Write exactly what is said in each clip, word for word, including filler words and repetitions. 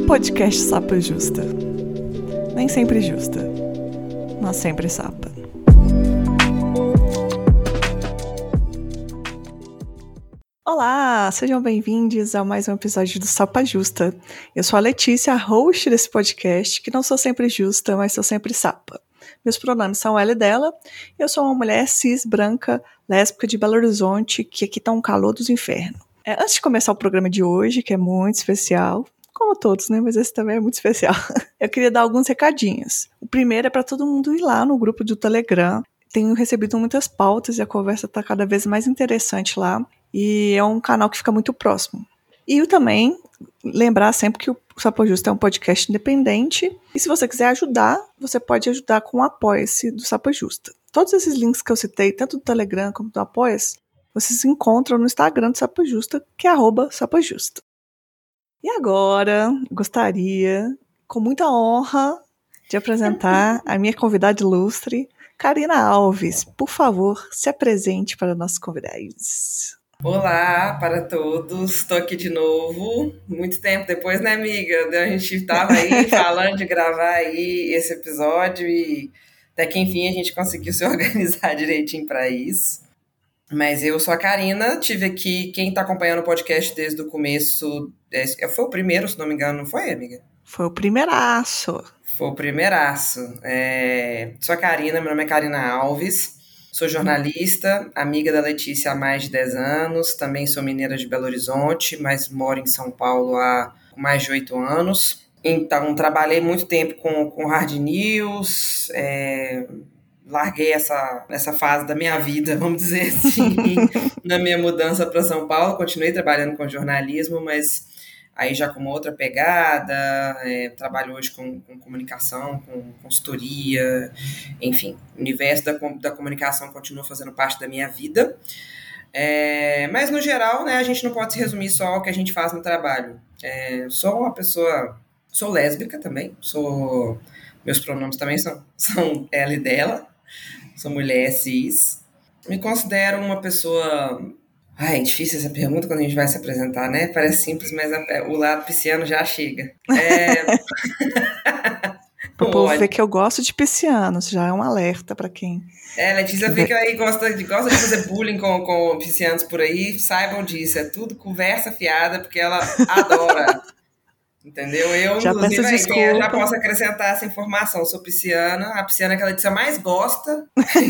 Podcast Sapa Justa. Nem sempre justa, mas sempre sapa. Olá, sejam bem-vindos a mais um episódio do Sapa Justa. Eu sou a Letícia, a host desse podcast, que não sou sempre justa, mas sou sempre sapa. Meus pronomes são ela e dela. Eu sou uma mulher cis, branca, lésbica de Belo Horizonte, que aqui tá um calor dos infernos. É, antes de começar o programa de hoje, que é muito especial, como todos, né? Mas esse também é muito especial. Eu queria dar alguns recadinhos. O primeiro é para todo mundo ir lá no grupo do Telegram. Tenho recebido muitas pautas e a conversa está cada vez mais interessante lá. E é um canal que fica muito próximo. E eu também lembrar sempre que o Sapa Justa é um podcast independente. E se você quiser ajudar, você pode ajudar com o Apoia-se do Sapa Justa. Todos esses links que eu citei, tanto do Telegram como do Apoia-se, vocês encontram no Instagram do Sapa Justa, que é arroba Sapa Justa. E agora, gostaria, com muita honra, de apresentar a minha convidada ilustre, Karina Alves. Por favor, se apresente para nossos convidados. Olá para todos, estou aqui de novo, muito tempo depois, né, amiga? A gente estava aí falando de gravar aí esse episódio e até que enfim a gente conseguiu se organizar direitinho para isso. Mas eu sou a Karina, tive aqui, quem está acompanhando o podcast desde o começo, é, foi o primeiro, se não me engano, não foi, amiga? Foi o primeiraço. Foi o primeiraço. É, sou a Karina, meu nome é Karina Alves, sou jornalista, amiga da Letícia há mais de dez anos, também sou mineira de Belo Horizonte, mas moro em São Paulo há mais de oito anos. Então, trabalhei muito tempo com, com hard news, é, larguei essa, essa fase da minha vida, vamos dizer assim, na minha mudança para São Paulo. Continuei trabalhando com jornalismo, mas aí já com uma outra pegada. É, trabalho hoje com, com comunicação, com consultoria, enfim, o universo da, da comunicação continua fazendo parte da minha vida. É, mas, no geral, né, a gente não pode se resumir só ao que a gente faz no trabalho. É, sou uma pessoa... Sou lésbica também, sou... Meus pronomes também são, são ela e dela. Sou mulher cis. Me considero uma pessoa... Ai, é difícil essa pergunta quando a gente vai se apresentar, né? Parece simples, mas a, o lado pisciano já chega. É... O povo vê que eu gosto de piscianos, já é um alerta para quem... É, Letícia fica aí, gosta de, gosta de fazer bullying com, com piscianos por aí, saibam disso, é tudo conversa fiada, porque ela adora... Entendeu? Eu, já inclusive, aí, desculpa. já posso acrescentar essa informação. Sou pisciana, a pisciana que a Letícia mais gosta.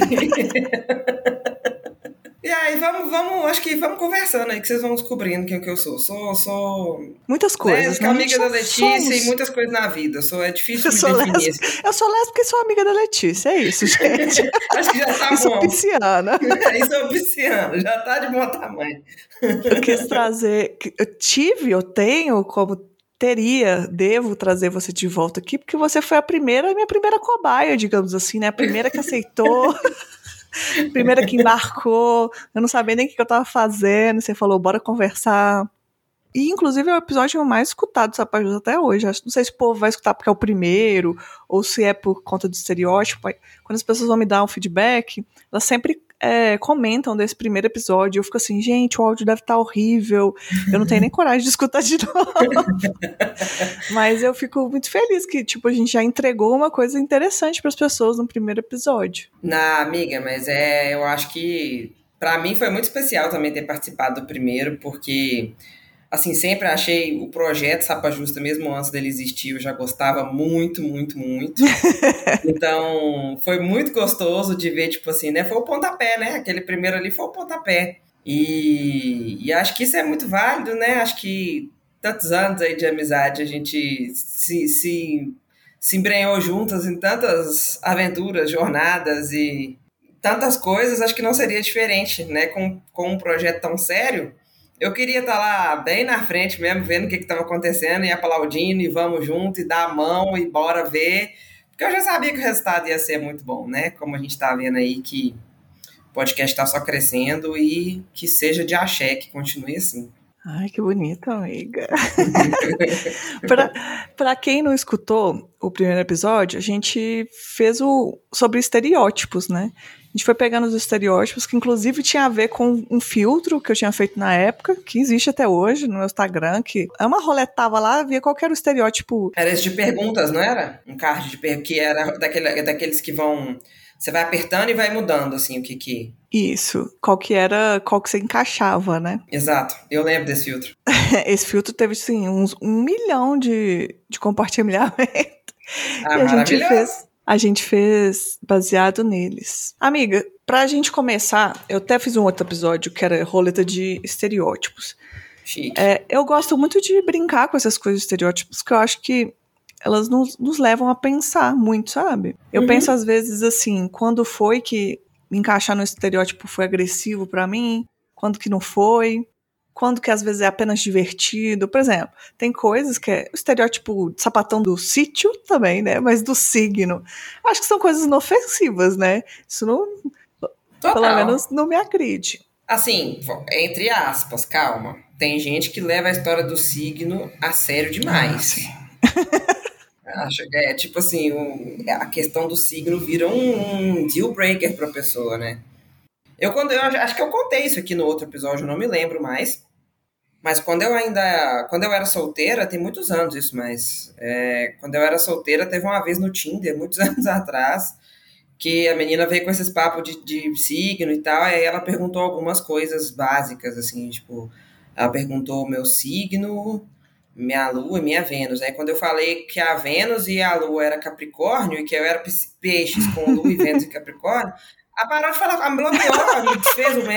E aí, vamos, vamos, acho que vamos conversando aí, que vocês vão descobrindo quem que eu sou. Sou, sou muitas coisas, né? Amiga da Letícia somos... e muitas coisas na vida. Sou, é difícil eu me definir. Lésbica, eu sou lésbica e sou amiga da Letícia, é isso, gente. Acho que já tá e bom. sou pisciana. E sou pisciana, já tá de bom tamanho. Eu quis trazer, eu tive, eu tenho como... teria, devo trazer você de volta aqui, porque você foi a primeira, a minha primeira cobaia, digamos assim, né? A primeira que aceitou, a primeira que embarcou, eu não sabia nem o que eu tava fazendo, você falou, bora conversar. E, inclusive, é o episódio mais escutado do Sapa Justa até hoje. Não sei se o povo vai escutar porque é o primeiro, ou se é por conta do estereótipo. Quando as pessoas vão me dar um feedback, elas sempre é, comentam desse primeiro episódio. Eu fico assim, gente, o áudio deve estar horrível. Eu não tenho nem coragem de escutar de novo. Mas eu fico muito feliz que tipo, a gente já entregou uma coisa interessante para as pessoas no primeiro episódio. Na amiga, mas é, eu acho que para mim foi muito especial também ter participado do primeiro, porque... Assim, sempre achei o projeto Sapa Justa, mesmo antes dele existir, eu já gostava muito, muito, muito. Então, foi muito gostoso de ver, tipo assim, né? Foi o pontapé, né? Aquele primeiro ali foi o pontapé. E, e acho que isso é muito válido, né? Acho que tantos anos aí de amizade, a gente se, se, se embrenhou juntas em tantas aventuras, jornadas e tantas coisas. Acho que não seria diferente, né? Com, com um projeto tão sério. Eu queria estar lá bem na frente mesmo, vendo o que estava acontecendo e aplaudindo e vamos junto e dar a mão e bora ver. Porque eu já sabia que o resultado ia ser muito bom, né? Como a gente está vendo aí que o podcast está só crescendo e que seja de axé, que continue assim. Ai, que bonito, amiga. Para quem não escutou o primeiro episódio, a gente fez o sobre estereótipos, né? gente foi pegando os estereótipos, que inclusive tinha a ver com um filtro que eu tinha feito na época, que existe até hoje no meu Instagram, que é uma roletava lá, via qual que era o estereótipo. Era esse de perguntas, não era? Um card de perguntas, que era daquele, daqueles que vão... Você vai apertando e vai mudando, assim, o que que... Isso, qual que era, qual que você encaixava, né? Exato, eu lembro desse filtro. Esse filtro teve, assim, uns um milhão de, de compartilhamento. Ah, e a gente maravilhoso. fez, a gente fez baseado neles. Amiga, pra gente começar, eu até fiz um outro episódio que era roleta de estereótipos. Chique. É, eu gosto muito de brincar com essas coisas de estereótipos, que eu acho que elas nos, nos levam a pensar muito, sabe? Eu Uhum. penso às vezes assim, quando foi que me encaixar no estereótipo foi agressivo pra mim, quando que não foi, quando que às vezes é apenas divertido. Por exemplo, tem coisas que é o estereótipo de sapatão do sítio também, né? Mas do signo. Eu acho que são coisas inofensivas, né? Isso não, Total. pelo menos não me agride. Assim, entre aspas, calma. Tem gente que leva a história do signo a sério demais. Ah, sim. Acho que é tipo assim, um, a questão do signo vira um, um deal breaker pra pessoa, né? Eu, quando, eu acho que eu contei isso aqui no outro episódio, eu não me lembro mais. Mas quando eu ainda. Quando eu era solteira, tem muitos anos isso, mas. É, quando eu era solteira, teve uma vez no Tinder, muitos anos atrás, que a menina veio com esses papos de, de signo e tal, e aí ela perguntou algumas coisas básicas, assim, tipo, ela perguntou o meu signo, minha lua e minha Vênus. Aí quando eu falei que a Vênus e a lua era Capricórnio, e que eu era peixes com lua e Vênus e Capricórnio, a parou de falar, a bloqueou, me desfez o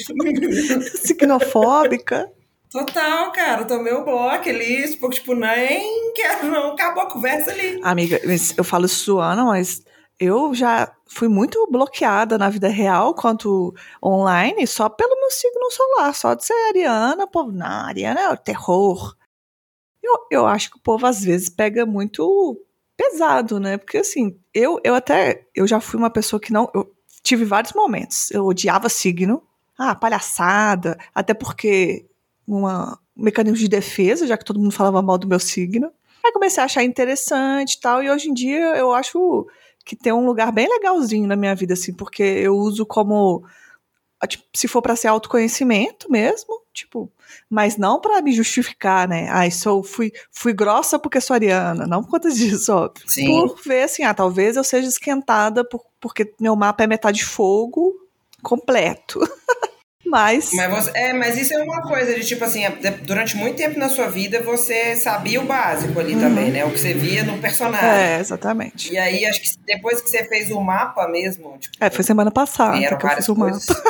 match. Signofóbica. Total, cara, tomei o bloco ali, tipo, nem quero, não, acabou a conversa ali. Amiga, eu falo isso zoando, mas eu já fui muito bloqueada na vida real quanto online só pelo meu signo solar, só de ser ariana. O povo, não, ariana é o terror. Eu, eu acho que o povo às vezes pega muito pesado, né? Porque assim, eu, eu até, eu já fui uma pessoa que não, eu tive vários momentos, eu odiava signo, ah, palhaçada, até porque uma, um mecanismo de defesa, já que todo mundo falava mal do meu signo. Aí comecei a achar interessante e tal, e hoje em dia eu acho que tem um lugar bem legalzinho na minha vida, assim, porque eu uso como, tipo, se for pra ser autoconhecimento mesmo, tipo, mas não pra me justificar, né? Ai, sou, fui, fui grossa porque sou ariana, não por conta disso, ó. Sim. Por ver, assim, ah, talvez eu seja esquentada por, porque meu mapa é metade fogo completo. Mas... Mas, você, é, mas isso é uma coisa de tipo assim, durante muito tempo na sua vida você sabia o básico ali, uhum, também, né? O que você via no personagem. É, exatamente. E aí, acho que depois que você fez o mapa mesmo... Tipo, é, foi semana passada que eu fiz o coisas, mapa.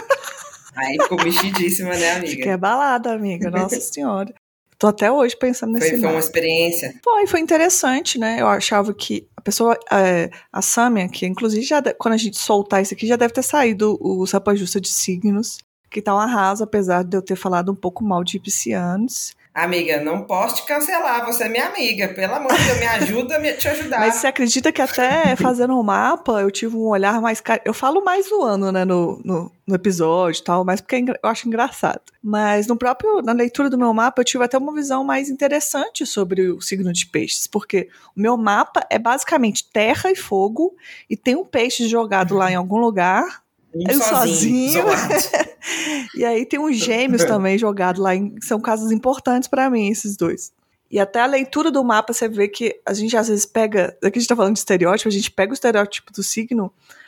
Aí ficou mexidíssima, né, amiga? Fiquei abalada, amiga. Nossa Senhora. Tô até hoje pensando nesse foi, mapa. Foi uma experiência. Foi, foi interessante, né? Eu achava que a pessoa, é, a Sâmia, que inclusive já de, quando a gente soltar isso aqui, já deve ter saído o Sapa Justa de Signos, que tá um arraso, apesar de eu ter falado um pouco mal de piscianos. Amiga, não posso te cancelar, você é minha amiga, pelo amor de Deus, me ajuda a te ajudar. Mas você acredita que até fazendo um mapa, eu tive um olhar mais... Car... Eu falo mais zoando, né, no, no, no episódio e tal, mas porque eu acho engraçado. Mas no próprio, na leitura do meu mapa, eu tive até uma visão mais interessante sobre o signo de peixes, porque o meu mapa é basicamente terra e fogo, e tem um peixe jogado lá em algum lugar... Eu sozinho. sozinho. E aí tem uns gêmeos também jogados lá, em, são casos importantes pra mim, esses dois. E até a leitura do mapa, você vê que a gente às vezes pega, aqui a gente tá falando de estereótipo, a gente pega o estereótipo do signo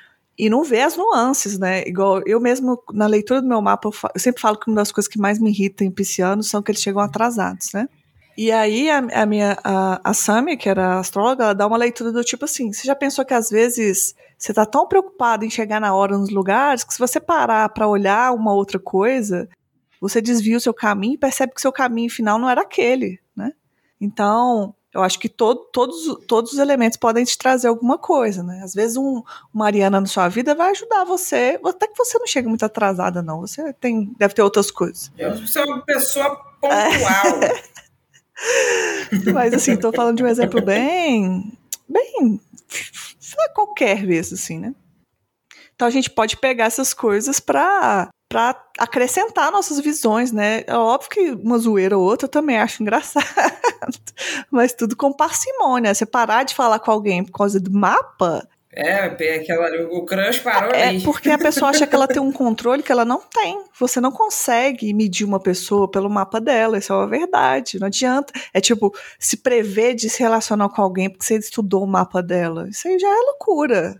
e não vê as nuances, né? Igual eu mesmo, na leitura do meu mapa, eu, fa- eu sempre falo que uma das coisas que mais me irrita em piscianos são que eles chegam atrasados, né? E aí a, a minha, a, a Sami, que era astróloga, ela dá uma leitura do tipo assim, você já pensou que às vezes você tá tão preocupado em chegar na hora nos lugares que se você parar pra olhar uma outra coisa, você desvia o seu caminho e percebe que o seu caminho final não era aquele, né? Então, eu acho que todo, todos, todos os elementos podem te trazer alguma coisa, né? Às vezes um, uma Ariana na sua vida vai ajudar você, até que você não chega muito atrasada, não. Você tem, deve ter outras coisas. Eu sou uma pessoa pontual. É. Mas assim, tô falando de um exemplo bem, bem qualquer vez, assim, né? Então a gente pode pegar essas coisas pra, pra acrescentar nossas visões, né? É óbvio que uma zoeira ou outra eu também acho engraçado, mas tudo com parcimônia. Você parar de falar com alguém por causa do mapa, É, aquela, o crush parou é, ali. É porque a pessoa acha que ela tem um controle que ela não tem. Você não consegue medir uma pessoa pelo mapa dela, isso é uma verdade. Não adianta. É tipo, se prever de se relacionar com alguém porque você estudou o mapa dela. Isso aí já é loucura.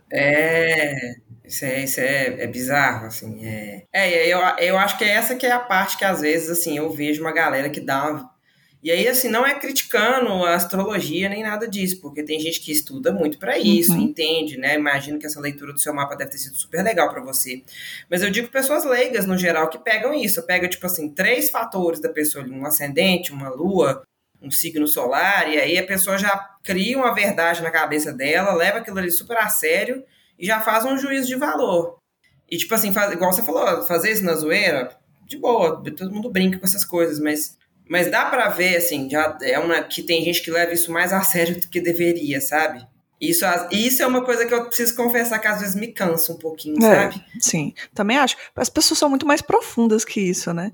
É, isso é, isso é, é bizarro, assim. É, é eu, eu acho que é essa que é a parte que às vezes, assim, eu vejo uma galera que dá uma... E aí, assim, não é criticando a astrologia nem nada disso, porque tem gente que estuda muito para isso, uhum. entende, né? Imagino que essa leitura do seu mapa deve ter sido super legal para você. Mas eu digo pessoas leigas, no geral, que pegam isso. Pega, tipo assim, três fatores da pessoa, um ascendente, uma lua, um signo solar, e aí a pessoa já cria uma verdade na cabeça dela, leva aquilo ali super a sério e já faz um juízo de valor. E, tipo assim, faz, igual você falou, fazer isso na zoeira, de boa, todo mundo brinca com essas coisas, mas... Mas dá pra ver, assim, já é uma, que tem gente que leva isso mais a sério do que deveria, sabe? Isso, isso é uma coisa que eu preciso confessar que às vezes me cansa um pouquinho, é, sabe? Sim, também acho. As pessoas são muito mais profundas que isso, né?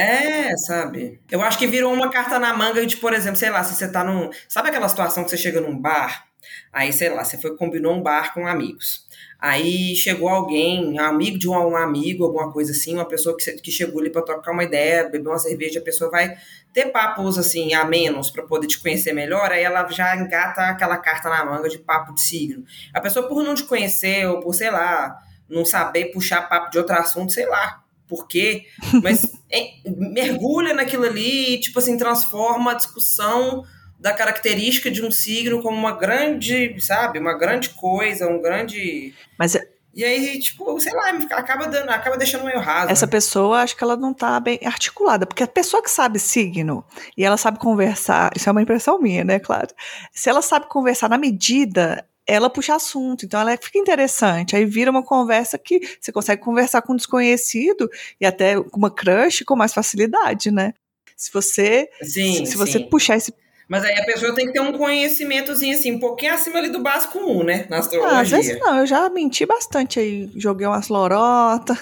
Né, sabe? Eu acho que virou uma carta na manga de, por exemplo, sei lá, se você tá num... Sabe aquela situação que você chega num bar? Aí, sei lá, você foi, combinou um bar com amigos. Aí chegou alguém, um amigo de um, um amigo, alguma coisa assim, uma pessoa que, que chegou ali para trocar uma ideia, beber uma cerveja, a pessoa vai ter papos assim, a menos para poder te conhecer melhor, aí ela já engata aquela carta na manga de papo de signo. A pessoa, por não te conhecer, ou por, sei lá, não saber puxar papo de outro assunto, sei lá por quê, mas é, mergulha naquilo ali e, tipo assim, transforma a discussão da característica de um signo como uma grande, sabe, uma grande coisa, um grande... Mas é... E aí, tipo, sei lá, acaba, dando, acaba deixando meio raso. Essa pessoa, acho que ela não tá bem articulada, porque a pessoa que sabe signo e ela sabe conversar, isso é uma impressão minha, né, claro, se ela sabe conversar na medida, ela puxa assunto, então ela fica interessante, aí vira uma conversa que você consegue conversar com um desconhecido e até com uma crush com mais facilidade, né? Se você, sim, se você sim. puxar esse... Mas aí a pessoa tem que ter um conhecimentozinho assim, um pouquinho acima ali do básico um, né? Na astrologia. Ah, às vezes não, eu já menti bastante aí, joguei umas lorotas.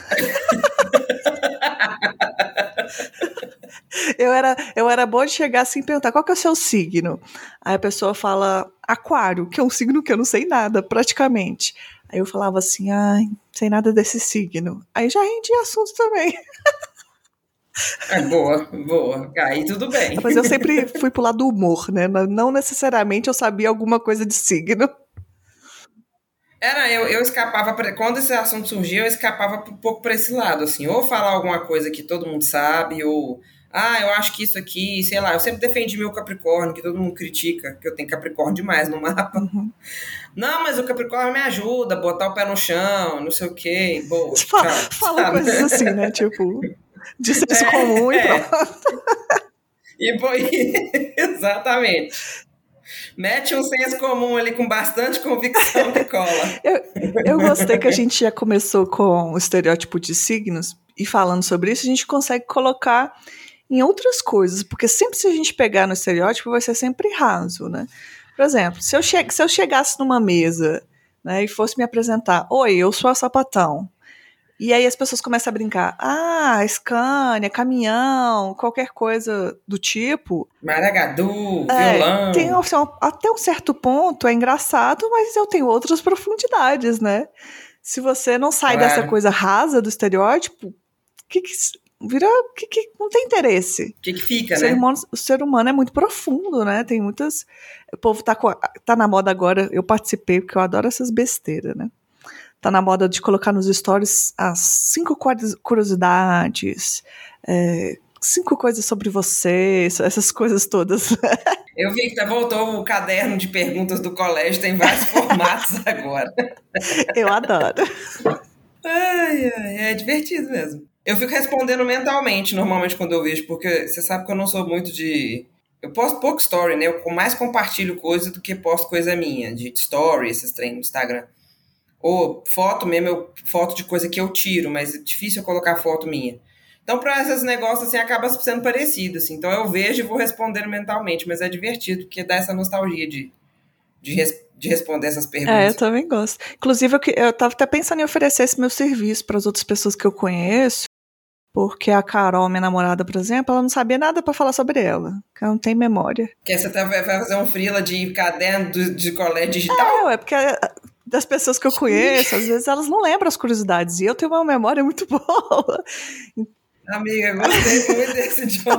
eu, era, eu era boa de chegar assim e perguntar qual que é o seu signo. Aí a pessoa fala aquário, que é um signo que eu não sei nada, praticamente. Aí eu falava assim, ai, não sei nada desse signo. Aí já rendi assunto também. É, boa, boa. Aí tudo bem. Mas eu sempre fui pro lado do humor, né? Não necessariamente eu sabia alguma coisa de signo. Era, eu, eu escapava, pra, quando esse assunto surgia, eu escapava um pouco para esse lado, assim, ou falar alguma coisa que todo mundo sabe, ou, ah, eu acho que isso aqui, sei lá, eu sempre defendi meu Capricórnio, que todo mundo critica, que eu tenho Capricórnio demais no mapa. Uhum. Não, mas o Capricórnio me ajuda, botar o pé no chão, não sei o quê, boa, fala, tchau, fala sabe? Coisas assim, né, tipo, de senso é, comum e é. pronto. E, pô, exatamente. Mete um senso comum ali com bastante convicção que cola. eu, eu gostei que a gente já começou com o estereótipo de signos e falando sobre isso, a gente consegue colocar em outras coisas, porque sempre se a gente pegar no estereótipo vai ser sempre raso, né? Por exemplo, se eu, che- se eu chegasse numa mesa, né, e fosse me apresentar, oi, eu sou a Sapatão. E aí as pessoas começam a brincar. Ah, Scania, caminhão, qualquer coisa do tipo. Maragadu, é, violão. Tem, assim, até um certo ponto é engraçado, mas eu tenho outras profundidades, né? Se você não sai Claro. dessa coisa rasa do estereótipo, que que vira que, que não tem interesse. O que, que fica, o ser né? Humano, o ser humano é muito profundo, né? Tem muitas... O povo tá, tá na moda agora, eu participei, porque eu adoro essas besteiras, né? Tá na moda de colocar nos stories as cinco curiosidades, é, cinco coisas sobre você, essas coisas todas. Eu vi que tá, voltou o caderno de perguntas do colégio, tem vários formatos agora. Eu adoro. Ai, ai, é divertido mesmo. Eu fico respondendo mentalmente, normalmente, quando eu vejo, porque você sabe que eu não sou muito de... Eu posto pouco story, né? Eu mais compartilho coisa do que posto coisa minha, de story, esses treinos no Instagram. Ou foto mesmo, eu, foto de coisa que eu tiro, mas é difícil eu colocar foto minha. Então, para esses negócios, assim, acaba sendo parecido, assim. Então, eu vejo e vou respondendo mentalmente, mas é divertido, porque dá essa nostalgia de, de, res, de responder essas perguntas. É, eu também gosto. Inclusive, eu, eu tava até pensando em oferecer esse meu serviço para as outras pessoas que eu conheço, porque a Carol, minha namorada, por exemplo, ela não sabia nada para falar sobre ela, porque ela não tem memória. Porque você vai fazer um freela de caderno de colégio digital? É, é porque das pessoas que eu conheço, às vezes elas não lembram as curiosidades, e eu tenho uma memória muito boa. Amiga, gostei muito desse jogo.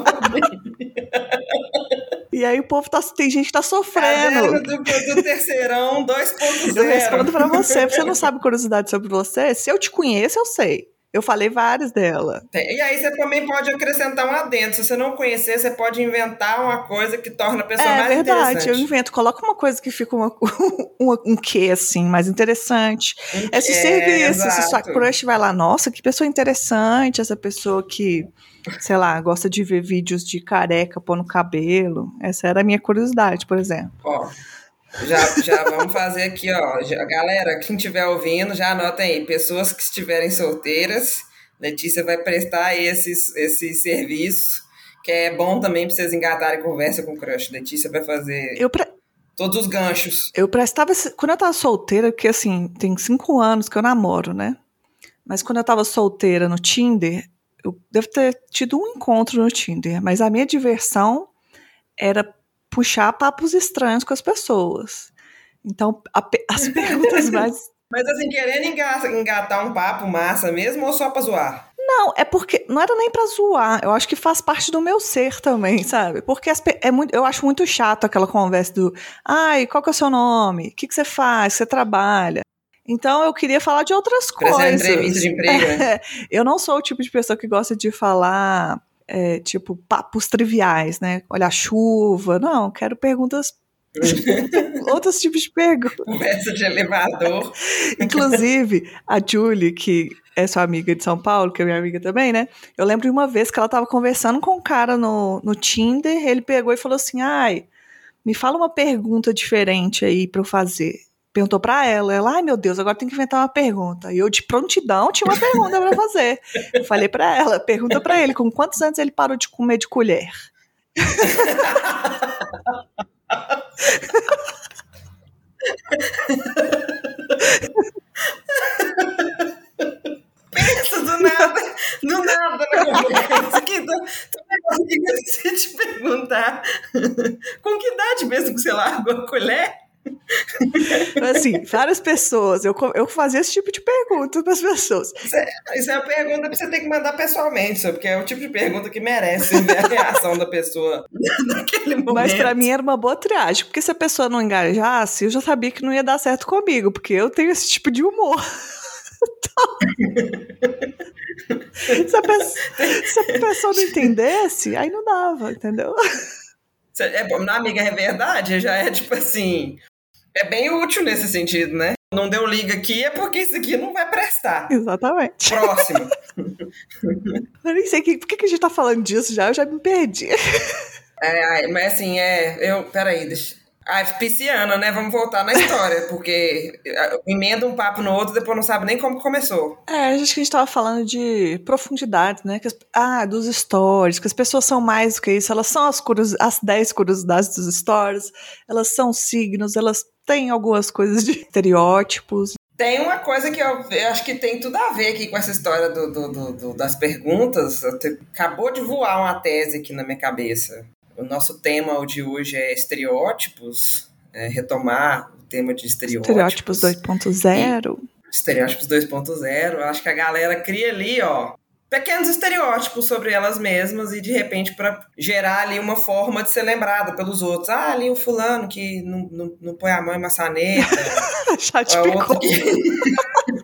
E aí o povo tá, tem gente que tá sofrendo. Caderno do, do terceirão dois ponto zero. Eu respondo pra você, você não sabe curiosidade sobre você? Se eu te conheço, eu sei. Eu falei várias dela. E aí você também pode acrescentar um adendo. Se você não conhecer, você pode inventar uma coisa que torna a pessoa é, mais verdade, interessante. Eu invento, coloco uma coisa que fica uma, um, um quê, assim, mais interessante. Um Esse é, serviço, exato. se sua crush vai lá, nossa, que pessoa interessante, essa pessoa que, sei lá, gosta de ver vídeos de careca pôr no cabelo. Essa era a minha curiosidade, por exemplo. Ó, já, já vamos fazer aqui, ó. Já, galera, quem estiver ouvindo, já anota aí. Pessoas que estiverem solteiras, Letícia vai prestar esses, esses serviços, que é bom também para vocês engatarem conversa com o crush. Letícia vai fazer eu pre... todos os ganchos. Eu prestava... Quando eu tava solteira, que assim, tem cinco anos que eu namoro, né? Mas quando eu tava solteira no Tinder, eu devo ter tido um encontro no Tinder, mas a minha diversão era puxar papos estranhos com as pessoas. Então, a, as perguntas mais... Mas assim, querendo engatar um papo massa mesmo ou só pra zoar? Não, é porque... Não era nem pra zoar. Eu acho que faz parte do meu ser também, sabe? Porque as, é muito, eu acho muito chato aquela conversa do... Ai, qual que é o seu nome? O que, que você faz? Você trabalha? Então, eu queria falar de outras Pra coisas. ser entrevista de emprego, é, né? Eu não sou o tipo de pessoa que gosta de falar... É, tipo, papos triviais, né? Olha a chuva. Não, quero perguntas... outros tipos de perguntas. Conversa de elevador. Inclusive, a Julie, que é sua amiga de São Paulo, que é minha amiga também, né? Eu lembro de uma vez que ela tava conversando com um cara no, no Tinder, ele pegou e falou assim, ai, me fala uma pergunta diferente aí pra eu fazer. Perguntou pra ela, ela, ai meu Deus, agora tem que inventar uma pergunta. E eu, de prontidão, tinha uma pergunta pra fazer. Eu falei pra ela, pergunta pra ele, com quantos anos ele parou de comer de colher? Pensa do nada, do nada na conversa. Que tô, tô conseguindo te perguntar com que idade mesmo que você largou a colher? Assim, várias pessoas, eu, eu fazia esse tipo de pergunta para as pessoas. Isso é, isso é uma pergunta que você tem que mandar pessoalmente, sabe? Porque é o tipo de pergunta que merece ver a reação da pessoa naquele momento. Mas para mim era uma boa triagem, porque se a pessoa não engajasse, eu já sabia que não ia dar certo comigo, porque eu tenho esse tipo de humor. Então, se, a pessoa, se a pessoa não entendesse, aí não dava, entendeu? É bom, na amiga, é verdade, já é tipo assim, é bem útil nesse sentido, né? Não deu liga aqui, é porque isso aqui não vai prestar. Exatamente. Próximo. Eu nem sei que, por que, que a gente tá falando disso já, eu já me perdi. É, mas assim, é, eu, peraí, deixa... Ah, pisciana, né? Vamos voltar na história, porque emenda um papo no outro, depois não sabe nem como começou. É, acho que a gente tava falando de profundidade, né? Que as, ah, dos stories, que as pessoas são mais do que isso, elas são as, curios, as dez curiosidades dos stories, elas são signos, elas têm algumas coisas de estereótipos. Tem uma coisa que eu, eu acho que tem tudo a ver aqui com essa história do, do, do, do, das perguntas. Te, acabou de voar uma tese aqui na minha cabeça. O nosso tema de hoje é estereótipos, é retomar o tema de estereótipos. Estereótipos dois ponto zero. Estereótipos dois ponto zero. Acho que a galera cria ali, ó, pequenos estereótipos sobre elas mesmas e, de repente, para gerar ali uma forma de ser lembrada pelos outros. Ah, ali o fulano que não, não, não põe a mão em maçaneta. Já te picou. Que...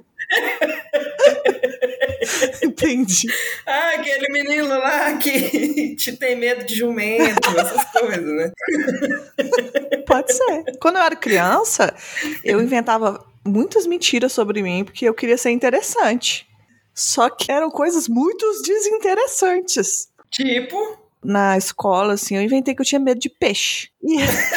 Entendi. Ah, aquele menino lá que te tem medo de jumento, essas coisas, né? Pode ser. Quando eu era criança, eu inventava muitas mentiras sobre mim porque eu queria ser interessante. Só que eram coisas muito desinteressantes. Tipo? Na escola, assim, eu inventei que eu tinha medo de peixe. E,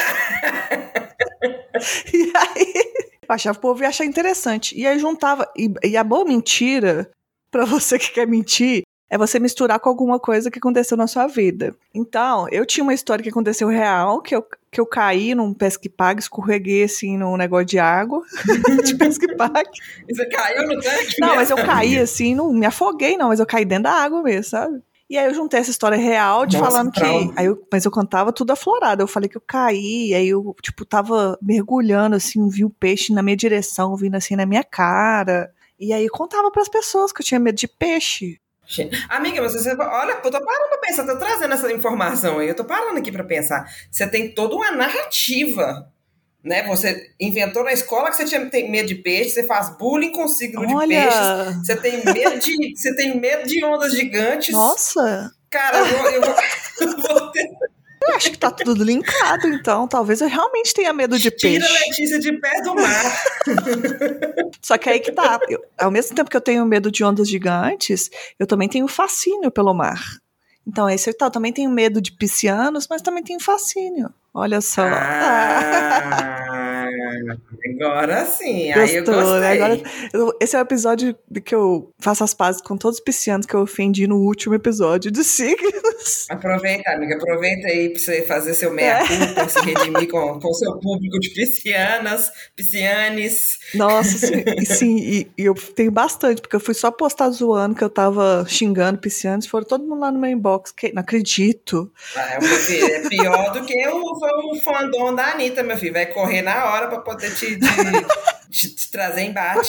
e aí, eu achava que o povo ia achar interessante. E aí juntava. E, e a boa mentira, pra você que quer mentir, é você misturar com alguma coisa que aconteceu na sua vida. Então, eu tinha uma história que aconteceu real, que eu, que eu caí num pesque-pague, escorreguei, assim, num negócio de água, de pesque-pague. E você caiu no tanque? Não, mesmo? Mas eu caí, assim, não me afoguei, não, mas eu caí dentro da água mesmo, sabe? E aí eu juntei essa história real de Nossa, falando que que... trauma. Aí eu, mas eu contava tudo aflorado. Eu falei que eu caí, aí eu, tipo, tava mergulhando, assim, vi o peixe na minha direção, vindo assim na minha cara. E aí eu contava pras pessoas que eu tinha medo de peixe. Amiga, você, você olha, eu tô parando pra pensar, tô trazendo essa informação aí, eu tô parando aqui pra pensar. Você tem toda uma narrativa, né? Você inventou na escola que você tinha, tem medo de peixe, você faz bullying com signo de Olha! peixes, você tem medo de, você tem medo de ondas gigantes. Nossa! Cara, eu vou, eu vou, eu vou ter... Eu acho que tá tudo linkado, então. Talvez eu realmente tenha medo de Tira a peixe. Letícia de pé do mar. Só que aí que tá. Eu, ao mesmo tempo que eu tenho medo de ondas gigantes, eu também tenho fascínio pelo mar. Então, esse tal. Eu também tenho medo de piscianos, mas também tenho fascínio. Olha só. Ah, agora sim, aí eu Gostou, né? Agora, gostei. eu- esse é o episódio que eu faço as pazes com todos os piscianos que eu ofendi no último episódio de signos. Aproveita, amiga, aproveita aí pra você fazer seu É. meia-culpa, se redimir com o seu público de piscianas, piscianes. Nossa, sim, e, sim e, e eu tenho bastante, porque eu fui só postar zoando que eu tava xingando piscianos, foram todo mundo lá no meu inbox, que não acredito. Ah, meu filho, é pior do que o, o fandom da Anitta, meu filho. Vai correr na hora pra poder te, te, te, te trazer embate.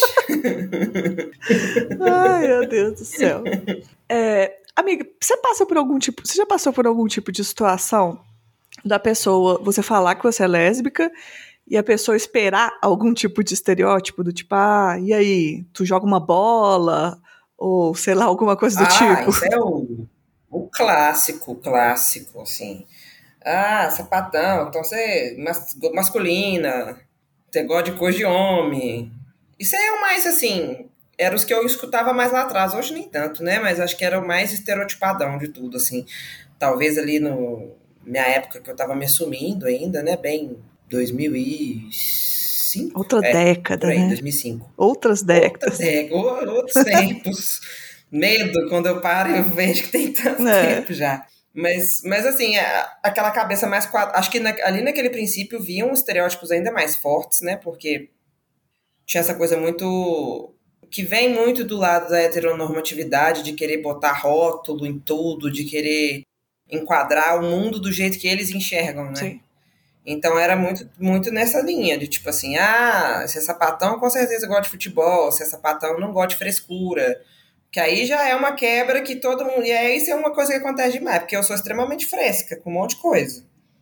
Ai, meu Deus do céu. É, amiga, você passa por algum tipo. Você já passou por algum tipo de situação da pessoa, você falar que você é lésbica e a pessoa esperar algum tipo de estereótipo, do tipo, ah, e aí, tu joga uma bola? Ou, sei lá, alguma coisa do Ah, tipo. isso é o, o clássico, clássico, assim. Ah, sapatão, então você é mas, masculina, você gosta de coisa de homem. Isso aí é o mais, assim, era os que eu escutava mais lá atrás. Hoje nem tanto, né? Mas acho que era o mais estereotipadão de tudo, assim. Talvez ali no minha época que eu tava me assumindo ainda, né? Bem dois mil e cinco, Outra é, por década, aí, né? dois mil e cinco. Outras Outra décadas. década, outros tempos. Medo quando eu paro e eu vejo que tem tanto É. tempo já. Mas, mas assim, a- aquela cabeça mais quadrada. Acho que na- ali naquele princípio viam estereótipos ainda mais fortes, né? Porque tinha essa coisa muito. Que vem muito do lado da heteronormatividade, de querer botar rótulo em tudo, de querer enquadrar o mundo do jeito que eles enxergam, né? Sim. Então era muito, muito nessa linha, de tipo assim, ah, se é sapatão, com certeza gosta de futebol, se é sapatão, não gosta de frescura. Que aí já é uma quebra que todo mundo. E aí isso é uma coisa que acontece demais, porque eu sou extremamente fresca, com um monte de coisa.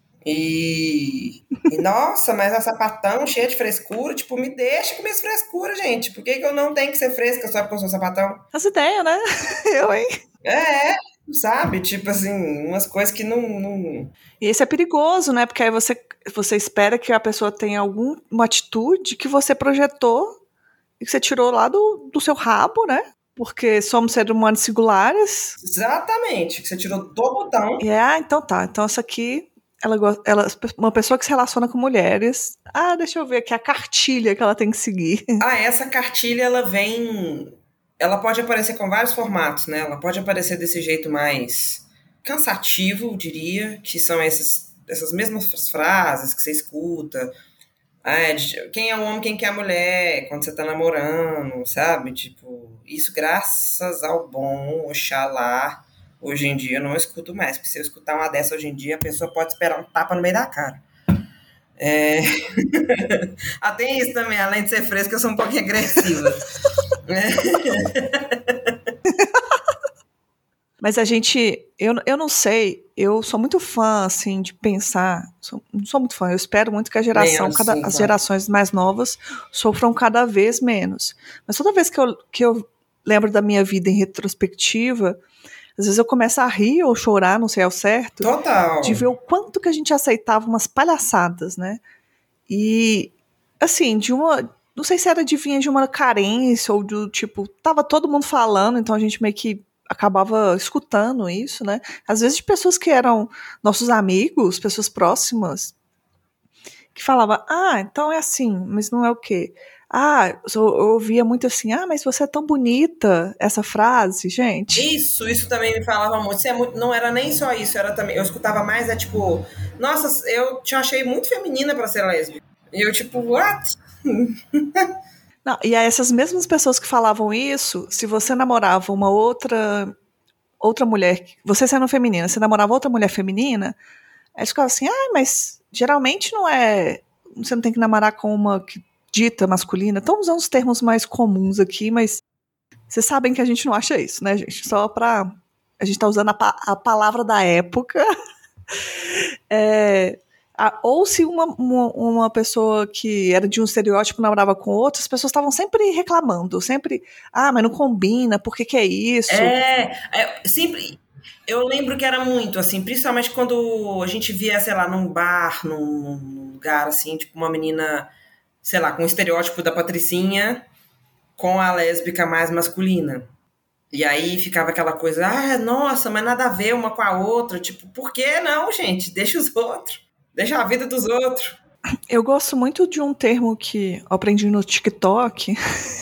E, e nossa, mas a sapatão cheia de frescura, tipo, me deixa com minhas frescuras, gente. Por que, que eu não tenho que ser fresca só porque eu sou sapatão? As ideias, né? Eu, hein? É, sabe? Tipo assim, umas coisas que não. não... E isso é perigoso, né? Porque aí você, você espera que a pessoa tenha alguma atitude que você projetou e que você tirou lá do, do seu rabo, né? Porque somos seres humanos singulares. Exatamente, que você tirou do botão. E é, ah, então tá. Então essa aqui, ela, go- ela, uma pessoa que se relaciona com mulheres. Ah, deixa eu ver aqui a cartilha que ela tem que seguir. Ah, essa cartilha, ela vem. Ela pode aparecer com vários formatos, né? Ela pode aparecer desse jeito mais cansativo, eu diria, que são essas, essas mesmas frases que você escuta. Ah, é de- quem é o homem, quem que é a mulher, quando você tá namorando, sabe? Tipo, isso graças ao bom Oxalá, hoje em dia eu não escuto mais, porque se eu escutar uma dessa hoje em dia, a pessoa pode esperar um tapa no meio da cara. É... ah, tem isso também, além de ser fresca, eu sou um pouquinho agressiva. Mas a gente, eu, eu não sei, eu sou muito fã, assim, de pensar, sou, não sou muito fã, eu espero muito que a geração, Menos, cada, sim, as claro. gerações mais novas sofram cada vez menos. Mas toda vez que eu, que eu lembro da minha vida em retrospectiva, às vezes eu começo a rir ou chorar, não sei ao certo, Total. de ver o quanto que a gente aceitava umas palhaçadas, né? E, assim, de uma, não sei se era de vinha de uma carência ou do tipo, tava todo mundo falando, então a gente meio que acabava escutando isso, né? Às vezes de pessoas que eram nossos amigos, pessoas próximas, que falavam, ah, então é assim, mas não é o quê? Ah, eu eu ouvia muito assim, ah, mas você é tão bonita, essa frase, gente. Isso, isso também me falava muito. Isso é muito. Não era nem só isso, era também. Eu escutava mais, é tipo, nossa, eu te achei muito feminina pra ser lésbica. E eu, tipo, what? Não, e aí essas mesmas pessoas que falavam isso, se você namorava uma outra outra mulher, você sendo feminina, você namorava outra mulher feminina, aí eles ficavam assim, ah, mas geralmente não é, você não tem que namorar com uma que dita masculina. Estão usando os termos mais comuns aqui, mas vocês sabem que a gente não acha isso, né, gente? Só pra, a gente tá usando a, pa- a palavra da época. É, a- ou se uma, uma, uma pessoa que era de um estereótipo namorava com outra, as pessoas estavam sempre reclamando, sempre, ah, mas não combina, por que que é isso? É, é, sempre. Eu lembro que era muito, assim, principalmente quando a gente via, sei lá, num bar, num, num lugar, assim, tipo uma menina, sei lá, com o estereótipo da patricinha com a lésbica mais masculina. E aí ficava aquela coisa, ah, nossa, mas nada a ver uma com a outra. Tipo, por que não, gente? Deixa os outros. Deixa a vida dos outros. Eu gosto muito de um termo que eu aprendi no TikTok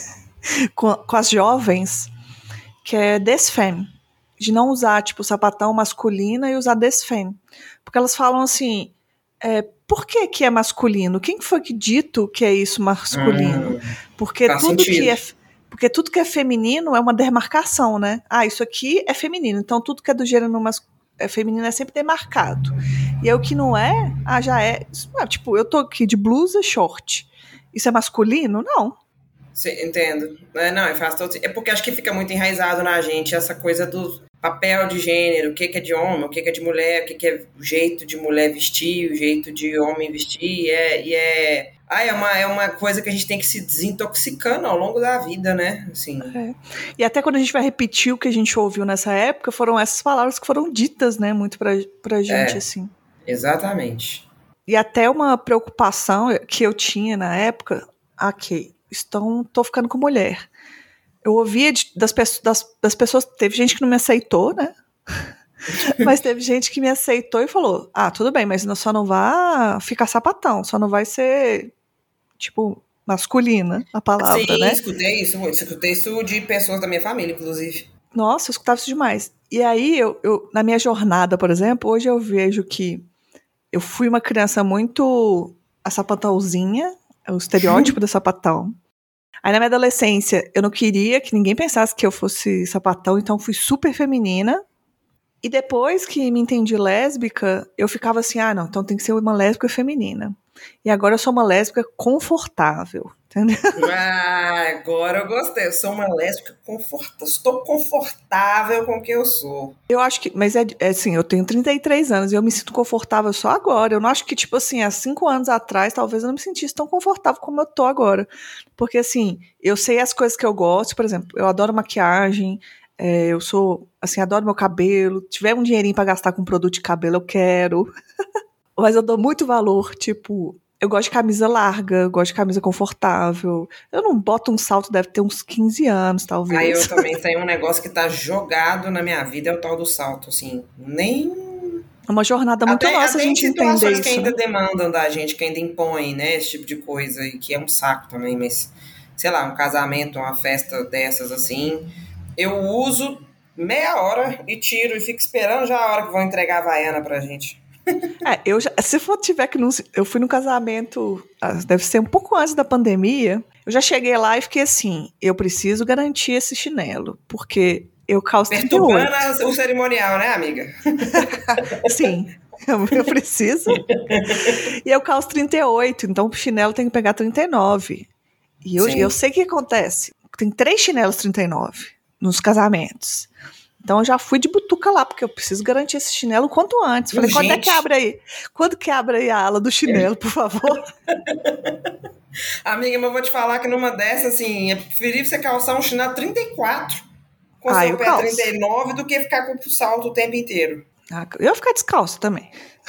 com, com as jovens, que é desfemme. De não usar, tipo, sapatão masculino e usar desfemme. Porque elas falam assim, é, por que que é masculino? Quem foi que dito que é isso masculino? Hum, Porque faz tudo que é sentido. porque tudo que é feminino é uma demarcação, né? Ah, isso aqui é feminino, então tudo que é do gênero mas, é feminino é sempre demarcado. E aí o que não é, ah, já é. Isso não é, tipo, eu tô aqui de blusa e short. Isso é masculino? Não. Sim, entendo. É, não, é, faz todo... é porque acho que fica muito enraizado na gente essa coisa do papel de gênero, o que que é de homem, o que que é de mulher, o que que é o jeito de mulher vestir, o jeito de homem vestir, e é, e é... Ah, é uma, é uma coisa que a gente tem que se desintoxicando ao longo da vida, né? Assim, É. E até quando a gente vai repetir o que a gente ouviu nessa época, foram essas palavras que foram ditas, né, muito pra, pra gente, é, assim. exatamente. E até uma preocupação que eu tinha na época, ok, estão, tô ficando com mulher. Eu ouvia de, das, das, das pessoas, teve gente que não me aceitou, né? Mas teve gente que me aceitou e falou, ah, tudo bem, mas só não vai ficar sapatão, só não vai ser, tipo, masculina a palavra, Sim, né? escutei isso, escutei isso de pessoas da minha família, inclusive. Nossa, eu escutava isso demais. E aí, eu, eu, na minha jornada, por exemplo, hoje eu vejo que eu fui uma criança muito a sapatãozinha, o estereótipo da sapatão. Aí na minha adolescência, eu não queria que ninguém pensasse que eu fosse sapatão, então fui super feminina. E depois que me entendi lésbica, eu ficava assim, ah, não, então tem que ser uma lésbica feminina. E agora eu sou uma lésbica confortável, entendeu? Ah, agora eu gostei. Eu sou uma lésbica confortável. Estou confortável com o que eu sou. Eu acho que, mas é, é assim, eu tenho trinta e três anos e eu me sinto confortável só agora. Eu não acho que, tipo assim, há cinco anos atrás, talvez eu não me sentisse tão confortável como eu tô agora. Porque, assim, eu sei as coisas que eu gosto, por exemplo, eu adoro maquiagem, é, eu sou, assim, adoro meu cabelo. Se tiver um dinheirinho pra gastar com produto de cabelo, eu quero. Mas eu dou muito valor, tipo, eu gosto de camisa larga, eu gosto de camisa confortável. Eu não boto um salto, deve ter uns quinze anos, Aí eu talvez. também tenho um negócio que tá jogado na minha vida, é o tal do salto, assim. Nem. É uma jornada muito Até, nossa a até em gente entender situações que isso, ainda né? demandam da gente, que ainda impõem, né? Esse tipo de coisa, e que é um saco também, mas, sei lá, um casamento, uma festa dessas, assim. Eu uso meia hora e tiro e fico esperando já a hora que vão entregar a Havaiana pra gente. É, eu já, se for tiver que. Eu fui no casamento, ah, deve ser um pouco antes da pandemia. Eu já cheguei lá e fiquei assim: eu preciso garantir esse chinelo, porque eu calço trinta e oito. Perturbando o cerimonial, né, amiga? Sim, eu, eu preciso. E eu calço trinta e oito, então o chinelo tem que pegar trinta e nove. E eu, eu Sim. sei o que acontece. Tem três chinelos trinta e nove nos casamentos. Então eu já fui de butuca lá, porque eu preciso garantir esse chinelo o quanto antes. Falei, quando é que Urgente. abre aí? Quando que abre aí a ala do chinelo, por favor? Amiga, mas eu vou te falar que numa dessas, assim, é preferível você calçar um chinelo trinta e quatro com Ah, seu eu pé trinta calço. e nove do que ficar com o salto o tempo inteiro. Ah, eu ia ficar descalço também.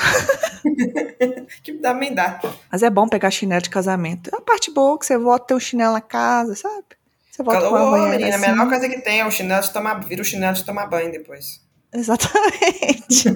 Que também dá. Mas é bom pegar chinelo de casamento. É a parte boa que você volta ter um chinelo na casa, sabe? Você volta com uma Ô, havaiana menina, a melhor assim. coisa que tem é o chinelo de tomar, vira o chinelo de tomar banho depois. Exatamente.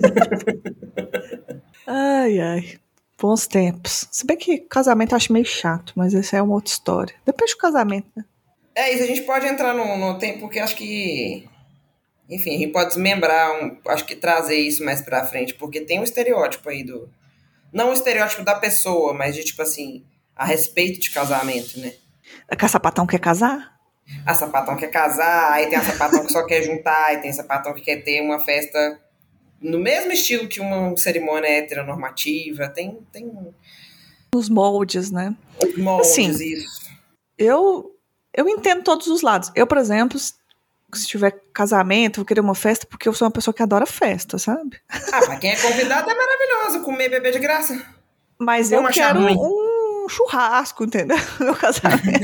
Ai, ai. Bons tempos. Se bem que casamento eu acho meio chato, mas essa é uma outra história. Depois do casamento, né? É isso, a gente pode entrar no, no tempo, porque acho que, enfim, a gente pode desmembrar, um, acho que trazer isso mais pra frente, porque tem um estereótipo aí do, não o estereótipo da pessoa, mas de tipo assim, a respeito de casamento, né? A sapatão quer casar? A sapatão quer casar, aí tem a sapatão que só quer juntar, aí tem a sapatão que quer ter uma festa no mesmo estilo que uma cerimônia heteronormativa. Tem, tem Os moldes, né? os moldes, Assim, isso. Eu, eu entendo todos os lados. Eu, por exemplo, se tiver casamento, vou querer uma festa porque eu sou uma pessoa que adora festa, sabe? Ah, pra quem é convidado é maravilhoso comer e beber de graça. Mas eu quero um churrasco, entendeu? No casamento.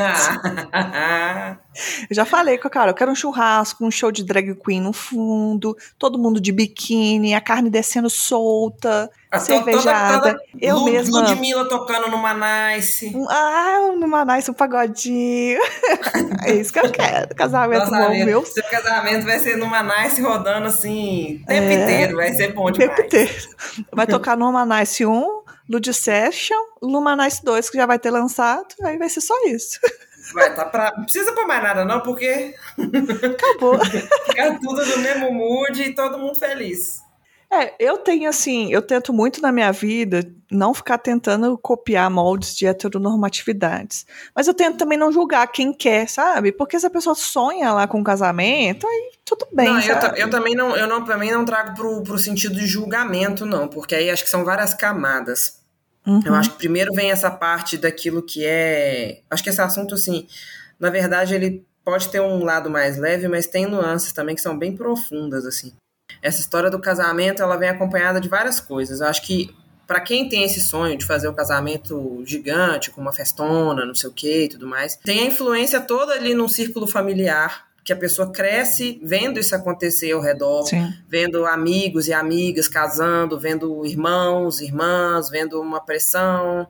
Eu já falei com a cara, eu quero um churrasco, um show de drag queen no fundo, todo mundo de biquíni, a carne descendo solta, a cervejada. Toda, toda eu Lud, mesma... Ludmilla tocando no Manice. Ah, no Manice, um pagodinho. É isso que eu quero, casamento Nossa, bom, meu. Seu casamento vai ser no Manice rodando assim, o tempo é, inteiro, vai ser bom demais. O tempo inteiro. Vai tocar no Manice um, Lud Session, no Manice dois, que já vai ter lançado, aí vai ser só isso. Vai, tá pra... Não precisa pôr mais nada não, porque... Acabou. Fica tudo no mesmo mood e todo mundo feliz. É, eu tenho assim, eu tento muito na minha vida não ficar tentando copiar moldes de heteronormatividades. Mas eu tento também não julgar quem quer, sabe? Porque se a pessoa sonha lá com um casamento, aí tudo bem, não, sabe? Eu, eu também não, eu não, também não trago pro, pro sentido de julgamento, não. Porque aí acho que são várias camadas. Uhum. Eu acho que primeiro vem essa parte daquilo que é... Acho que esse assunto, assim, na verdade, ele pode ter um lado mais leve, mas tem nuances também que são bem profundas, assim. Essa história do casamento, ela vem acompanhada de várias coisas. Eu acho que para quem tem esse sonho de fazer o casamento gigante, com uma festona, não sei o que e tudo mais, tem a influência toda ali num círculo familiar, que a pessoa cresce vendo isso acontecer ao redor, Sim. vendo amigos e amigas casando, vendo irmãos, irmãs, vendo uma pressão.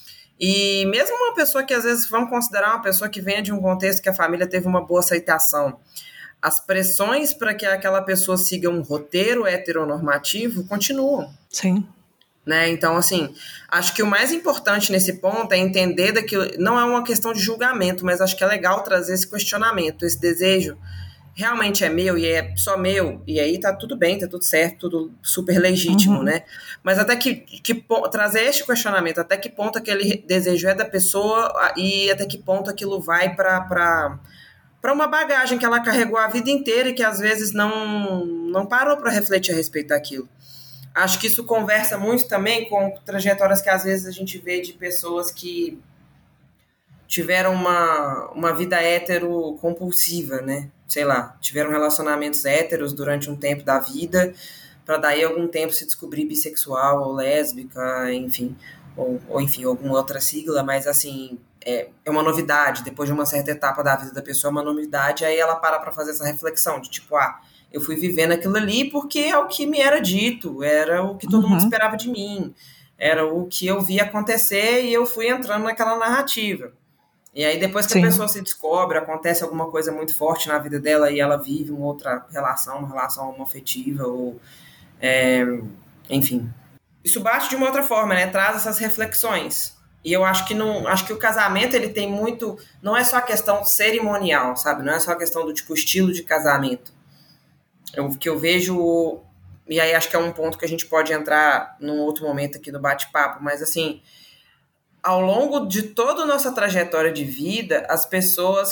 E mesmo uma pessoa que às vezes vamos considerar uma pessoa que vem de um contexto que a família teve uma boa aceitação, as pressões para que aquela pessoa siga um roteiro heteronormativo continuam. Sim. Né? Então, assim, acho que o mais importante nesse ponto é entender daquilo, não é uma questão de julgamento, mas acho que é legal trazer esse questionamento, esse desejo realmente é meu e é só meu, e aí tá tudo bem, tá tudo certo, tudo super legítimo, uhum. né? Mas até que, que trazer este questionamento, até que ponto aquele desejo é da pessoa e até que ponto aquilo vai para para para uma bagagem que ela carregou a vida inteira e que às vezes não, não parou para refletir a respeito daquilo. Acho que isso conversa muito também com trajetórias que às vezes a gente vê de pessoas que tiveram uma, uma vida hétero compulsiva, né? Sei lá, tiveram relacionamentos héteros durante um tempo da vida, para daí algum tempo se descobrir bissexual ou lésbica, enfim, ou, ou enfim, alguma outra sigla, mas assim, é, é uma novidade, depois de uma certa etapa da vida da pessoa, é uma novidade, aí ela para para fazer essa reflexão, de tipo, ah, eu fui vivendo aquilo ali porque é o que me era dito, era o que todo uhum. mundo esperava de mim, era o que eu via acontecer e eu fui entrando naquela narrativa. E aí depois que Sim. a pessoa se descobre, acontece alguma coisa muito forte na vida dela e ela vive uma outra relação, uma relação homoafetiva, ou é, enfim. Isso bate de uma outra forma, né? Traz essas reflexões. E eu acho que, não, acho que o casamento, ele tem muito... Não é só a questão cerimonial, sabe? Não é só a questão do tipo estilo de casamento. O que eu vejo... E aí acho que é um ponto que a gente pode entrar num outro momento aqui do bate-papo, mas assim... Ao longo de toda a nossa trajetória de vida, as pessoas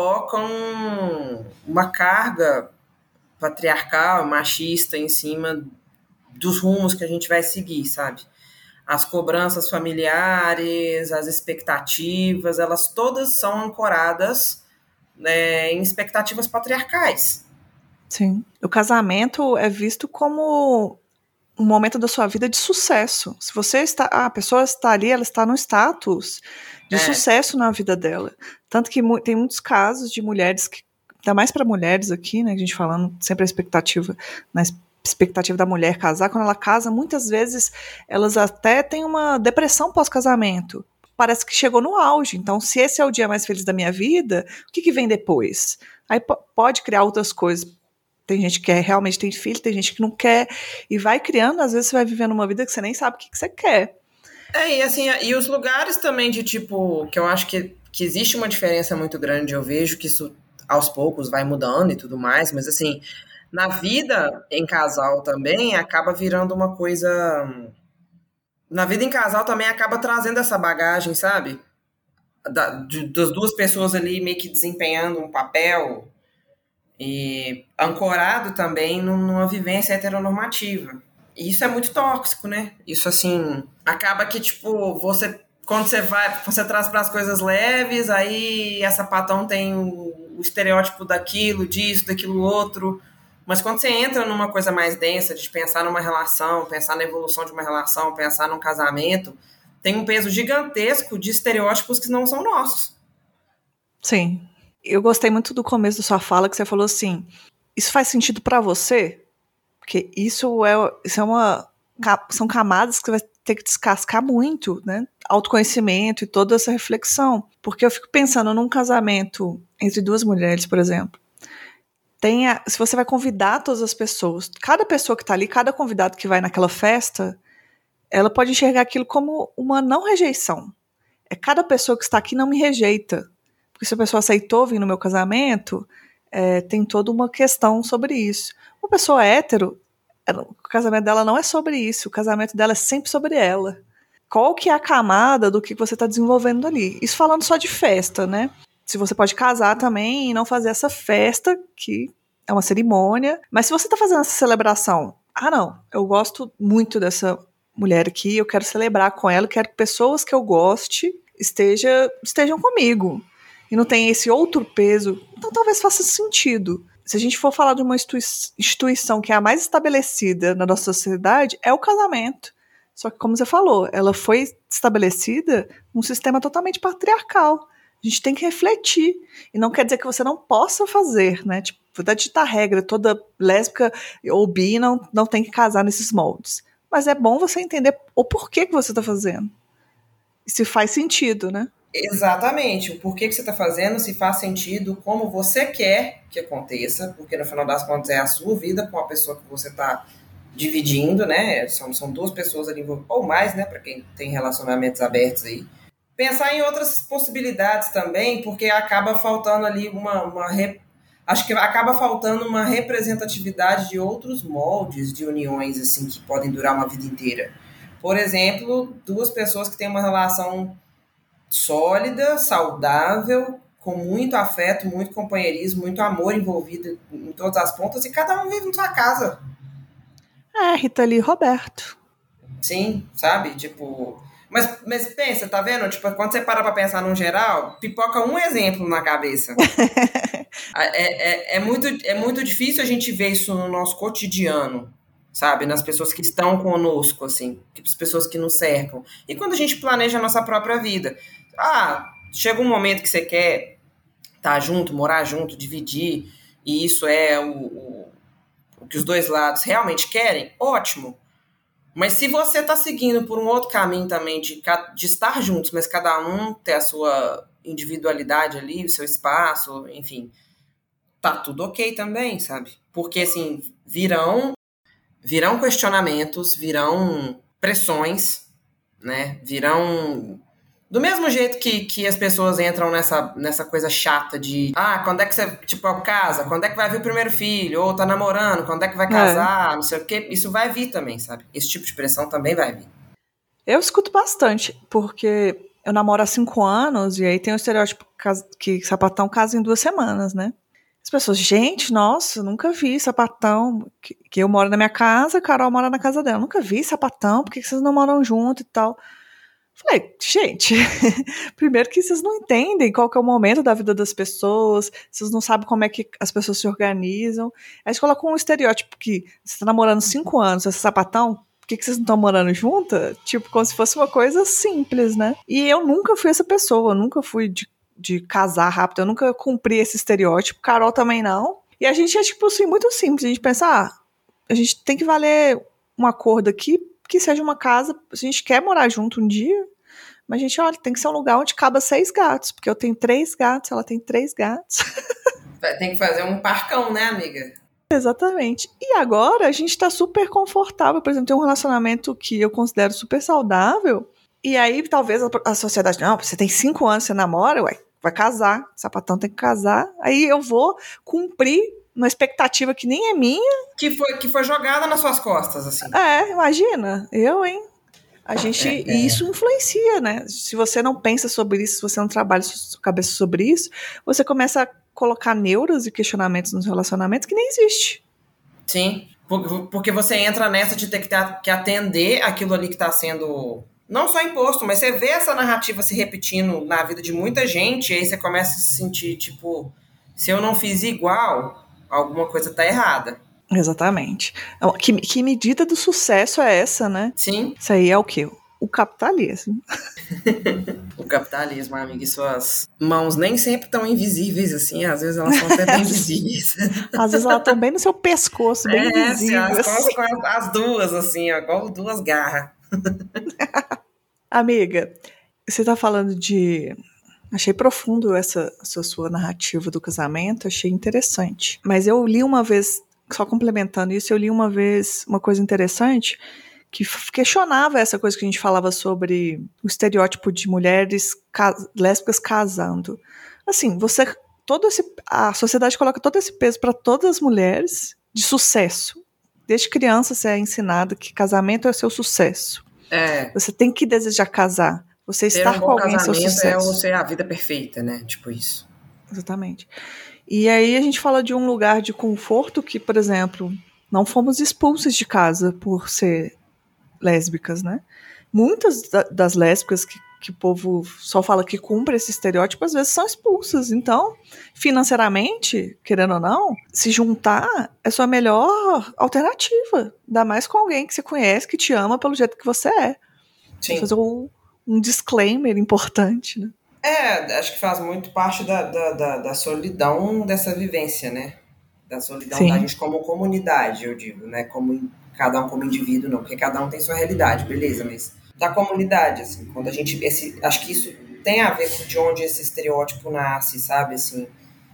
colocam uma carga patriarcal, machista em cima dos rumos que a gente vai seguir, sabe? As cobranças familiares, as expectativas, elas todas são ancoradas, né, em expectativas patriarcais. Sim. O casamento é visto como um momento da sua vida de sucesso. Se você está, a pessoa está ali, ela está no status de é. sucesso na vida dela. Tanto que mu- tem muitos casos de mulheres que, ainda mais para mulheres aqui, né, a gente falando sempre a expectativa, na expectativa da mulher casar, quando ela casa, muitas vezes elas até têm uma depressão pós-casamento. Parece que chegou no auge. Então, se esse é o dia mais feliz da minha vida, o que, que vem depois? Aí p- pode criar outras coisas. Tem gente que quer, realmente tem filho, tem gente que não quer, e vai criando, às vezes você vai vivendo uma vida que você nem sabe o que, que você quer. É, e assim, e os lugares também de tipo, que eu acho que, que existe uma diferença muito grande, eu vejo que isso aos poucos vai mudando e tudo mais, mas assim, na vida em casal também acaba virando uma coisa... Na vida em casal também acaba trazendo essa bagagem, sabe? da, de, das duas pessoas ali meio que desempenhando um papel e ancorado também numa vivência heteronormativa. E isso é muito tóxico, né? Isso, assim, acaba que, tipo, você, quando você vai, você traz para as coisas leves, aí a sapatão tem o, o estereótipo daquilo, disso, daquilo outro. Mas quando você entra numa coisa mais densa, de pensar numa relação, pensar na evolução de uma relação, pensar num casamento, tem um peso gigantesco de estereótipos que não são nossos. Sim. Eu gostei muito do começo da sua fala, que você falou assim, isso faz sentido pra você? Porque isso é, isso é uma... São camadas que você vai ter que descascar muito, né? Autoconhecimento e toda essa reflexão. Porque eu fico pensando num casamento entre duas mulheres, por exemplo. Tenha, se você vai convidar todas as pessoas, cada pessoa que está ali, cada convidado que vai naquela festa, ela pode enxergar aquilo como uma não rejeição. É cada pessoa que está aqui não me rejeita. Porque se a pessoa aceitou vir no meu casamento, é, tem toda uma questão sobre isso. Uma pessoa hétero, o casamento dela não é sobre isso, o casamento dela é sempre sobre ela. Qual que é a camada do que você está desenvolvendo ali? Isso falando só de festa, né? Se você pode casar também e não fazer essa festa, que é uma cerimônia. Mas se você está fazendo essa celebração, ah não, eu gosto muito dessa mulher aqui, eu quero celebrar com ela, eu quero que pessoas que eu goste esteja, estejam comigo. E não tem esse outro peso, então talvez faça sentido. Se a gente for falar de uma instituição que é a mais estabelecida na nossa sociedade, é o casamento. Só que, como você falou, ela foi estabelecida num sistema totalmente patriarcal. A gente tem que refletir. E não quer dizer que você não possa fazer, né? Tipo, vou ditar regra, toda lésbica ou bi não, não tem que casar nesses moldes. Mas é bom você entender o porquê que você está fazendo. E se faz sentido, né? Exatamente. O porquê que você está fazendo, se faz sentido, como você quer que aconteça, porque no final das contas é a sua vida com a pessoa que você está dividindo, né? São, são duas pessoas ali, ou mais, né? Para quem tem relacionamentos abertos aí. Pensar em outras possibilidades também, porque acaba faltando ali uma, uma re... acho que acaba faltando uma representatividade de outros moldes de uniões assim que podem durar uma vida inteira. Por exemplo, duas pessoas que têm uma relação sólida, saudável, com muito afeto, muito companheirismo, muito amor envolvido em todas as pontas, e cada um vive em sua casa. É, Rita Lee e Roberto. Sim, sabe? Tipo... Mas, mas pensa, tá vendo? Tipo, quando você para pra pensar no geral, pipoca um exemplo na cabeça. é, é, é, muito, é muito difícil a gente ver isso no nosso cotidiano, sabe? Nas pessoas que estão conosco, assim, as pessoas que nos cercam. E quando a gente planeja a nossa própria vida. Ah, chega um momento que você quer estar junto, morar junto, dividir, e isso é o, o, o que os dois lados realmente querem, ótimo. Mas se você está seguindo por um outro caminho também de, de estar juntos, mas cada um ter a sua individualidade ali, o seu espaço, enfim, tá tudo ok também, sabe? Porque, assim, virão, virão questionamentos, virão pressões, né? Virão... Do mesmo jeito que, que as pessoas entram nessa, nessa coisa chata de ah, quando é que você, tipo, casa? Quando é que vai vir o primeiro filho? Ou tá namorando? Quando é que vai casar? É. Não sei o quê. Isso vai vir também, sabe? Esse tipo de pressão também vai vir. Eu escuto bastante, porque eu namoro há cinco anos e aí tem o estereótipo que sapatão casa em duas semanas, né? As pessoas, gente, nossa, nunca vi sapatão. Que, que eu moro na minha casa, a Carol mora na casa dela. Nunca vi sapatão, por que vocês não moram junto e tal? Falei, gente, primeiro que vocês não entendem qual que é o momento da vida das pessoas, vocês não sabem como é que as pessoas se organizam. Aí você coloca um estereótipo que você tá namorando cinco anos, esse sapatão, por que, que vocês não estão morando juntas? Tipo, como se fosse uma coisa simples, né? E eu nunca fui essa pessoa, eu nunca fui de, de casar rápido, eu nunca cumpri esse estereótipo, Carol também não. E a gente é, tipo assim, muito simples, a gente pensa, ah, a gente tem que valer um acordo aqui, que seja uma casa, a gente quer morar junto um dia, mas a gente, olha, tem que ser um lugar onde caba seis gatos, porque eu tenho três gatos, ela tem três gatos. Tem que fazer um parcão, né, amiga? Exatamente. E agora a gente tá super confortável, por exemplo, tem um relacionamento que eu considero super saudável, e aí talvez a, a sociedade, não, você tem cinco anos, você namora, ué, vai casar, sapatão tem que casar, aí eu vou cumprir uma expectativa que nem é minha. Que foi, que foi jogada nas suas costas, assim. É, imagina, eu, hein? A gente, é, e isso influencia, né? Se você não pensa sobre isso, se você não trabalha sua cabeça sobre isso, você começa a colocar neuras e questionamentos nos relacionamentos que nem existe. Sim, porque você entra nessa de ter que atender aquilo ali que está sendo não só imposto, mas você vê essa narrativa se repetindo na vida de muita gente, e aí você começa a se sentir, tipo, se eu não fiz igual, alguma coisa está errada. Exatamente. Que, que medida do sucesso é essa, né? Sim. Isso aí é o quê? O capitalismo. O capitalismo, amiga, e suas mãos nem sempre tão invisíveis assim, às vezes elas são até bem visíveis. Às vezes elas estão bem no seu pescoço, bem é, visível. As, assim. Com as duas, assim, ó, igual duas garras. Amiga, você tá falando de... Achei profundo essa, essa sua narrativa do casamento, achei interessante. Mas eu li uma vez, só complementando isso, eu li uma vez uma coisa interessante que questionava essa coisa que a gente falava sobre o estereótipo de mulheres cas- lésbicas casando. Assim, você, todo esse, a sociedade coloca todo esse peso para todas as mulheres de sucesso. Desde criança você é ensinado que casamento é o seu sucesso. É. Você tem que desejar casar. Você ter estar um com bom alguém é seu casamento sucesso. é você a vida perfeita, né? Tipo isso. Exatamente. E aí a gente fala de um lugar de conforto que, por exemplo, não fomos expulsas de casa por ser lésbicas, né? Muitas da, das lésbicas que, que o povo só fala que cumpre esse estereótipo, às vezes são expulsas. Então, financeiramente, querendo ou não, se juntar é sua melhor alternativa. Ainda mais com alguém que você conhece, que te ama pelo jeito que você é. Sim. Vou fazer um, um disclaimer importante, né? É, acho que faz muito parte da, da, da, da solidão dessa vivência, né? Da solidão Sim. da gente como comunidade, eu digo, né? Como cada um como indivíduo, não, porque cada um tem sua realidade, beleza, mas da comunidade, assim, quando a gente, esse, acho que isso tem a ver com de onde esse estereótipo nasce, sabe, assim,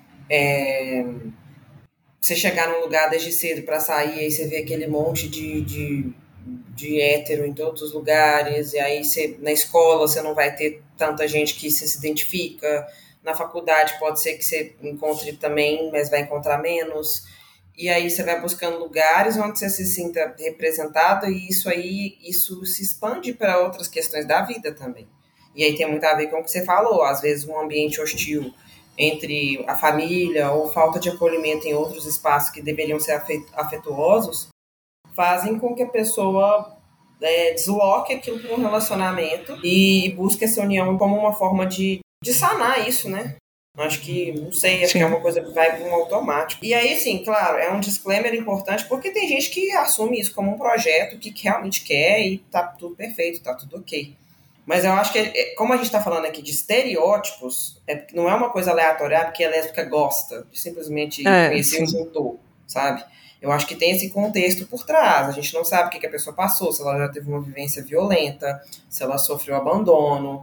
é, você chegar num lugar desde cedo pra sair, aí você vê aquele monte de, de, de hétero em todos os lugares, e aí você, na escola você não vai ter tanta gente que você se identifica, na faculdade pode ser que você encontre também, mas vai encontrar menos, e aí você vai buscando lugares onde você se sinta representado, e isso aí, isso se expande para outras questões da vida também. E aí tem muito a ver com o que você falou, às vezes um ambiente hostil entre a família ou falta de acolhimento em outros espaços que deveriam ser afetuosos, fazem com que a pessoa é, desloque aquilo para um relacionamento e busque essa união como uma forma de, de sanar isso, né? Acho que, não sei, acho Sim. que é uma coisa que vai para um automático. E aí, sim, claro, é um disclaimer importante, porque tem gente que assume isso como um projeto que realmente quer e tá tudo perfeito, tá tudo ok. Mas eu acho que, como a gente está falando aqui de estereótipos, é, não é uma coisa aleatória, porque a lésbica gosta, simplesmente é, conheceu e juntou, sabe? Eu acho que tem esse contexto por trás. A gente não sabe o que, que a pessoa passou, se ela já teve uma vivência violenta, se ela sofreu abandono,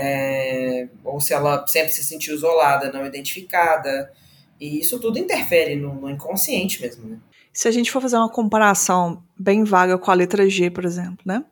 é, ou se ela sempre se sentiu isolada, não identificada. E isso tudo interfere no, no inconsciente mesmo, né? Se a gente for fazer uma comparação bem vaga com a letra G, por exemplo, né?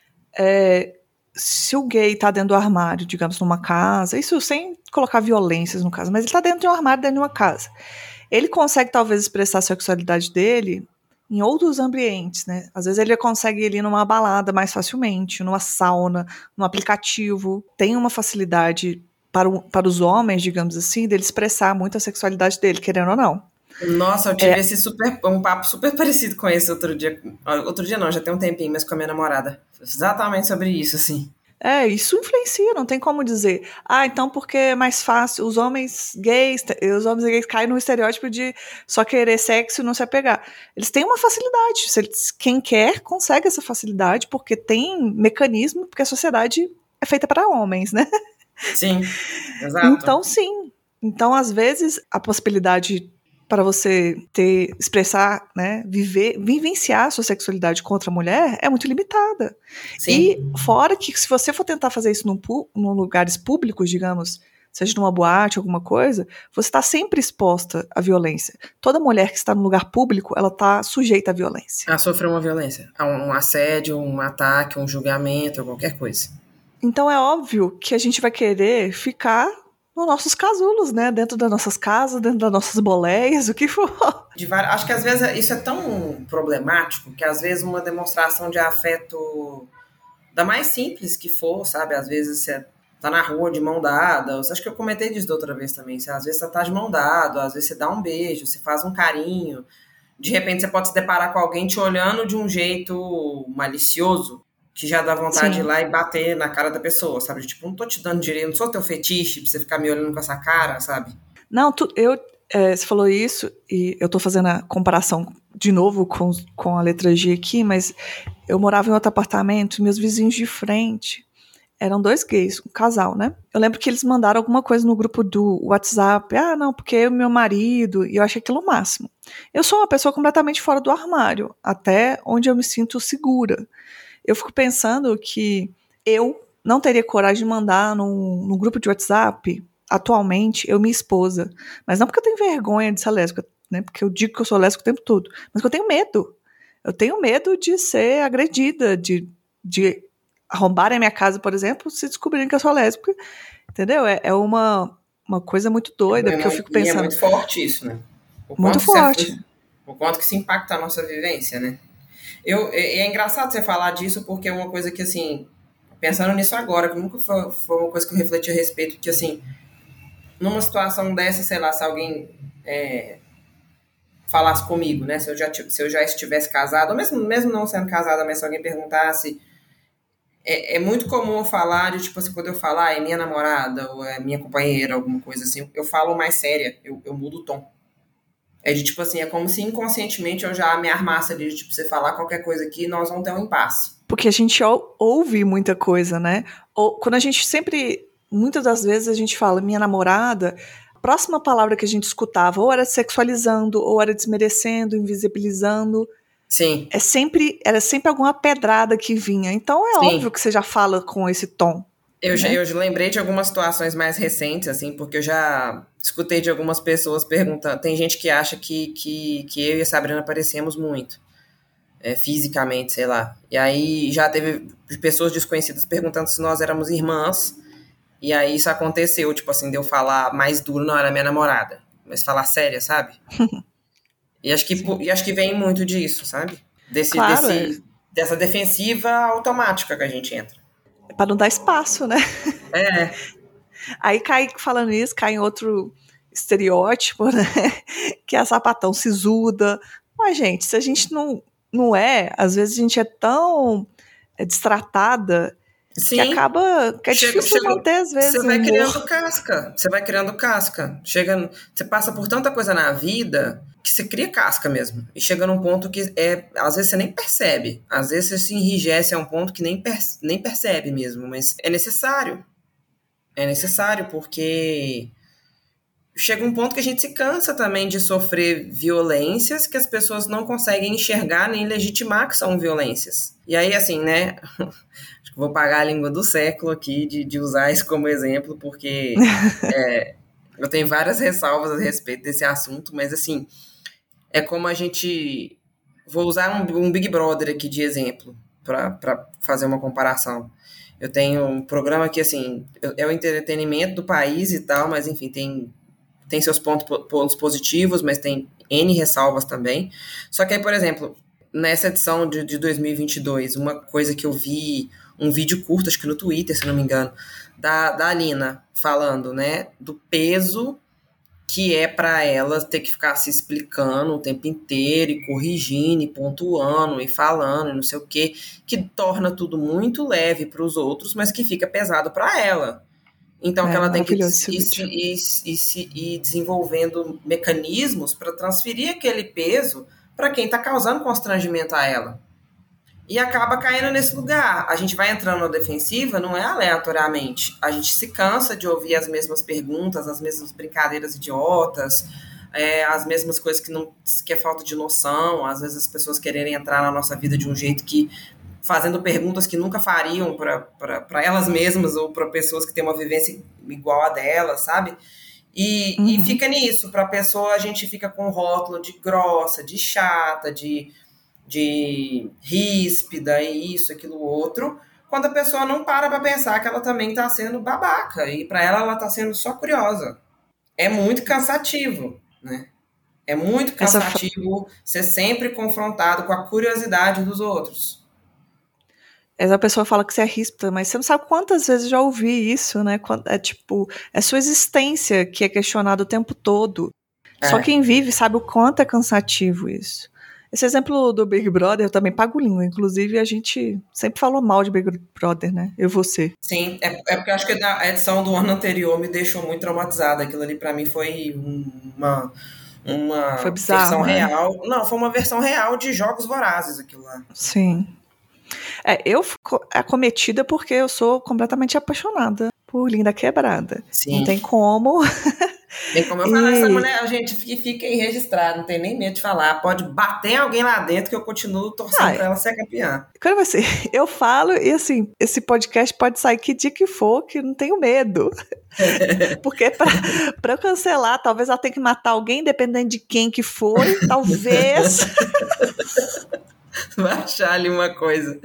É... Se o gay tá dentro do armário, digamos, numa casa, isso sem colocar violências no caso, mas ele tá dentro de um armário, dentro de uma casa. Ele consegue, talvez, expressar a sexualidade dele em outros ambientes, né? Às vezes ele consegue ir numa balada mais facilmente, numa sauna, num aplicativo. Tem uma facilidade para, o, para os homens, digamos assim, dele expressar muito a sexualidade dele, querendo ou não. Nossa, eu tive é. esse super, um papo super parecido com esse outro dia. Outro dia não, já tem um tempinho, mas com a minha namorada. Exatamente sobre isso, assim. É, isso influencia, não tem como dizer. Ah, então porque é mais fácil, os homens gays, os homens gays caem no estereótipo de só querer sexo e não se apegar. Eles têm uma facilidade, se eles, quem quer consegue essa facilidade, porque tem mecanismo, porque a sociedade é feita para homens, né? Sim, exato. Então, sim. Então, às vezes, a possibilidade para você ter, expressar, né, viver, vivenciar a sua sexualidade contra a mulher é muito limitada. Sim. E fora que se você for tentar fazer isso num, num lugares públicos, digamos, seja numa boate, alguma coisa, você está sempre exposta à violência. Toda mulher que está num lugar público, ela está sujeita à violência. A sofrer uma violência, a um assédio, um ataque, um julgamento, qualquer coisa. Então é óbvio que a gente vai querer ficar nos nossos casulos, né? Dentro das nossas casas, dentro das nossas boleias, o que for. De var... Acho que às vezes isso é tão problemático que às vezes uma demonstração de afeto Da mais simples que for, sabe? Às vezes você tá na rua de mão dada, acho que eu comentei disso da outra vez também, você, às vezes você tá de mão dada, às vezes você dá um beijo, você faz um carinho, de repente você pode se deparar com alguém te olhando de um jeito malicioso, que já dá vontade Sim. de ir lá e bater na cara da pessoa, sabe? Tipo, não tô te dando direito, não sou teu fetiche pra você ficar me olhando com essa cara, sabe? Não, tu, eu, é, você falou isso, e eu tô fazendo a comparação de novo com, com a letra G aqui, mas eu morava em outro apartamento, meus vizinhos de frente eram dois gays, um casal, né? Eu lembro que eles mandaram alguma coisa no grupo do WhatsApp, ah, não, porque o meu marido, e eu achei aquilo o máximo. Eu sou uma pessoa completamente fora do armário, até onde eu me sinto segura. Eu fico pensando que eu não teria coragem de mandar num, num grupo de WhatsApp, atualmente, eu e minha esposa. Mas não porque eu tenho vergonha de ser lésbica, né? Porque eu digo que eu sou lésbica o tempo todo. Mas que eu tenho medo. Eu tenho medo de ser agredida, de, de arrombarem a minha casa, por exemplo, se descobrirem que eu sou lésbica. Entendeu? É, é uma, uma coisa muito doida, é, porque eu fico pensando... É muito forte isso, né? O muito forte. É, o quanto que se impacta a nossa vivência, né? Eu, é, é engraçado você falar disso, porque é uma coisa que, assim, pensando nisso agora, que nunca foi, foi uma coisa que eu refleti a respeito, que, assim, numa situação dessa, sei lá, se alguém é, falasse comigo, né, se eu já, se eu já estivesse casado, ou mesmo, mesmo não sendo casada, mas se alguém perguntasse, é, é muito comum eu falar, de, tipo assim, quando eu falar, ah, é minha namorada, ou é minha companheira, alguma coisa assim, eu falo mais séria, eu, eu mudo o tom. É de, tipo assim, é como se inconscientemente eu já me armasse ali, de, tipo, você falar qualquer coisa aqui, nós vamos ter um impasse. Porque a gente ouve muita coisa, né? Ou, quando a gente sempre, muitas das vezes a gente fala, minha namorada, a próxima palavra que a gente escutava ou era sexualizando, ou era desmerecendo, invisibilizando. Sim. É sempre, era sempre alguma pedrada que vinha. Então é Sim. óbvio que você já fala com esse tom. Eu, né? eu lembrei de algumas situações mais recentes, assim, porque eu já escutei de algumas pessoas perguntando. Tem gente que acha que, que, que eu e a Sabrina parecemos muito, é, fisicamente, sei lá. E aí já teve pessoas desconhecidas perguntando se nós éramos irmãs. E aí isso aconteceu, tipo assim, de eu falar mais duro, não era minha namorada, mas falar séria, sabe? e, acho que, e acho que vem muito disso, sabe? Desse, claro, desse, é. Dessa defensiva automática que a gente entra. É para não dar espaço, né? É. Aí cai, falando isso, cai em outro estereótipo, né? Que é a sapatão sisuda. Mas, gente, se a gente não, não é, às vezes a gente é tão é, destratada Sim. que acaba, que é chega, difícil chega, manter, às vezes, Você vai humor. criando casca, você vai criando casca. Chega, você passa por tanta coisa na vida que você cria casca mesmo. E chega num ponto que, é, às vezes, você nem percebe. Às vezes, você se enrijece a um ponto que nem, per, nem percebe mesmo. Mas é necessário. É necessário, porque chega um ponto que a gente se cansa também de sofrer violências que as pessoas não conseguem enxergar nem legitimar que são violências. E aí, assim, né... Acho que vou pagar a língua do século aqui de, de usar isso como exemplo, porque é, eu tenho várias ressalvas a respeito desse assunto, mas, assim, é como a gente... Vou usar um, um Big Brother aqui de exemplo, para fazer uma comparação. Eu tenho um programa que, assim, é o entretenimento do país e tal, mas, enfim, tem, tem seus pontos, pontos positivos, mas tem N ressalvas também. Só que aí, por exemplo, nessa edição de, de dois mil e vinte e dois, uma coisa que eu vi, um vídeo curto, acho que no Twitter, se não me engano, da, da Alina, falando, né, do peso que é para ela ter que ficar se explicando o tempo inteiro e corrigindo e pontuando e falando e não sei o quê, que torna tudo muito leve para os outros, mas que fica pesado para ela. Então, é, que ela tem que ir, ir, ir, ir desenvolvendo mecanismos para transferir aquele peso para quem está causando constrangimento a ela. E acaba caindo nesse lugar. A gente vai entrando na defensiva, não é aleatoriamente. A gente se cansa de ouvir as mesmas perguntas, as mesmas brincadeiras idiotas, é, as mesmas coisas que, não, que é falta de noção. Às vezes as pessoas quererem entrar na nossa vida de um jeito que... fazendo perguntas que nunca fariam para elas mesmas ou para pessoas que têm uma vivência igual a delas, sabe? E, uhum. e fica nisso. Para a pessoa, a gente fica com o rótulo de grossa, de chata, de... de ríspida e isso, aquilo, outro, quando a pessoa não para pra pensar que ela também está sendo babaca e para ela, ela está sendo só curiosa. É muito cansativo, né? É muito cansativo Essa... ser sempre confrontado com a curiosidade dos outros. Essa pessoa fala que você é ríspida, mas você não sabe quantas vezes eu já ouvi isso, né? É tipo, é sua existência que é questionada o tempo todo. Só É. quem vive sabe o quanto é cansativo isso. Esse exemplo do Big Brother eu também pago língua. Inclusive, a gente sempre falou mal de Big Brother, né? Eu e você. Sim, é, é porque eu acho que a edição do ano anterior me deixou muito traumatizada. Aquilo ali pra mim foi uma, Foi uma versão bizarro, né? real. Não, foi uma versão real de Jogos Vorazes aquilo lá. Sim. É, eu fico acometida porque eu sou completamente apaixonada por Linda Quebrada. Sim. Não tem como. Tem como eu E- falar, essa mulher, a gente fica aí registrado, não tem nem medo de falar. Pode bater alguém lá dentro que eu continuo torcendo Ai, pra ela ser campeã. quando vai ser? Eu falo e assim, esse podcast pode sair que dia que for, que não tenho medo. Porque pra, pra eu cancelar, talvez ela tenha que matar alguém, dependendo de quem que foi, talvez. Vai achar ali uma coisa.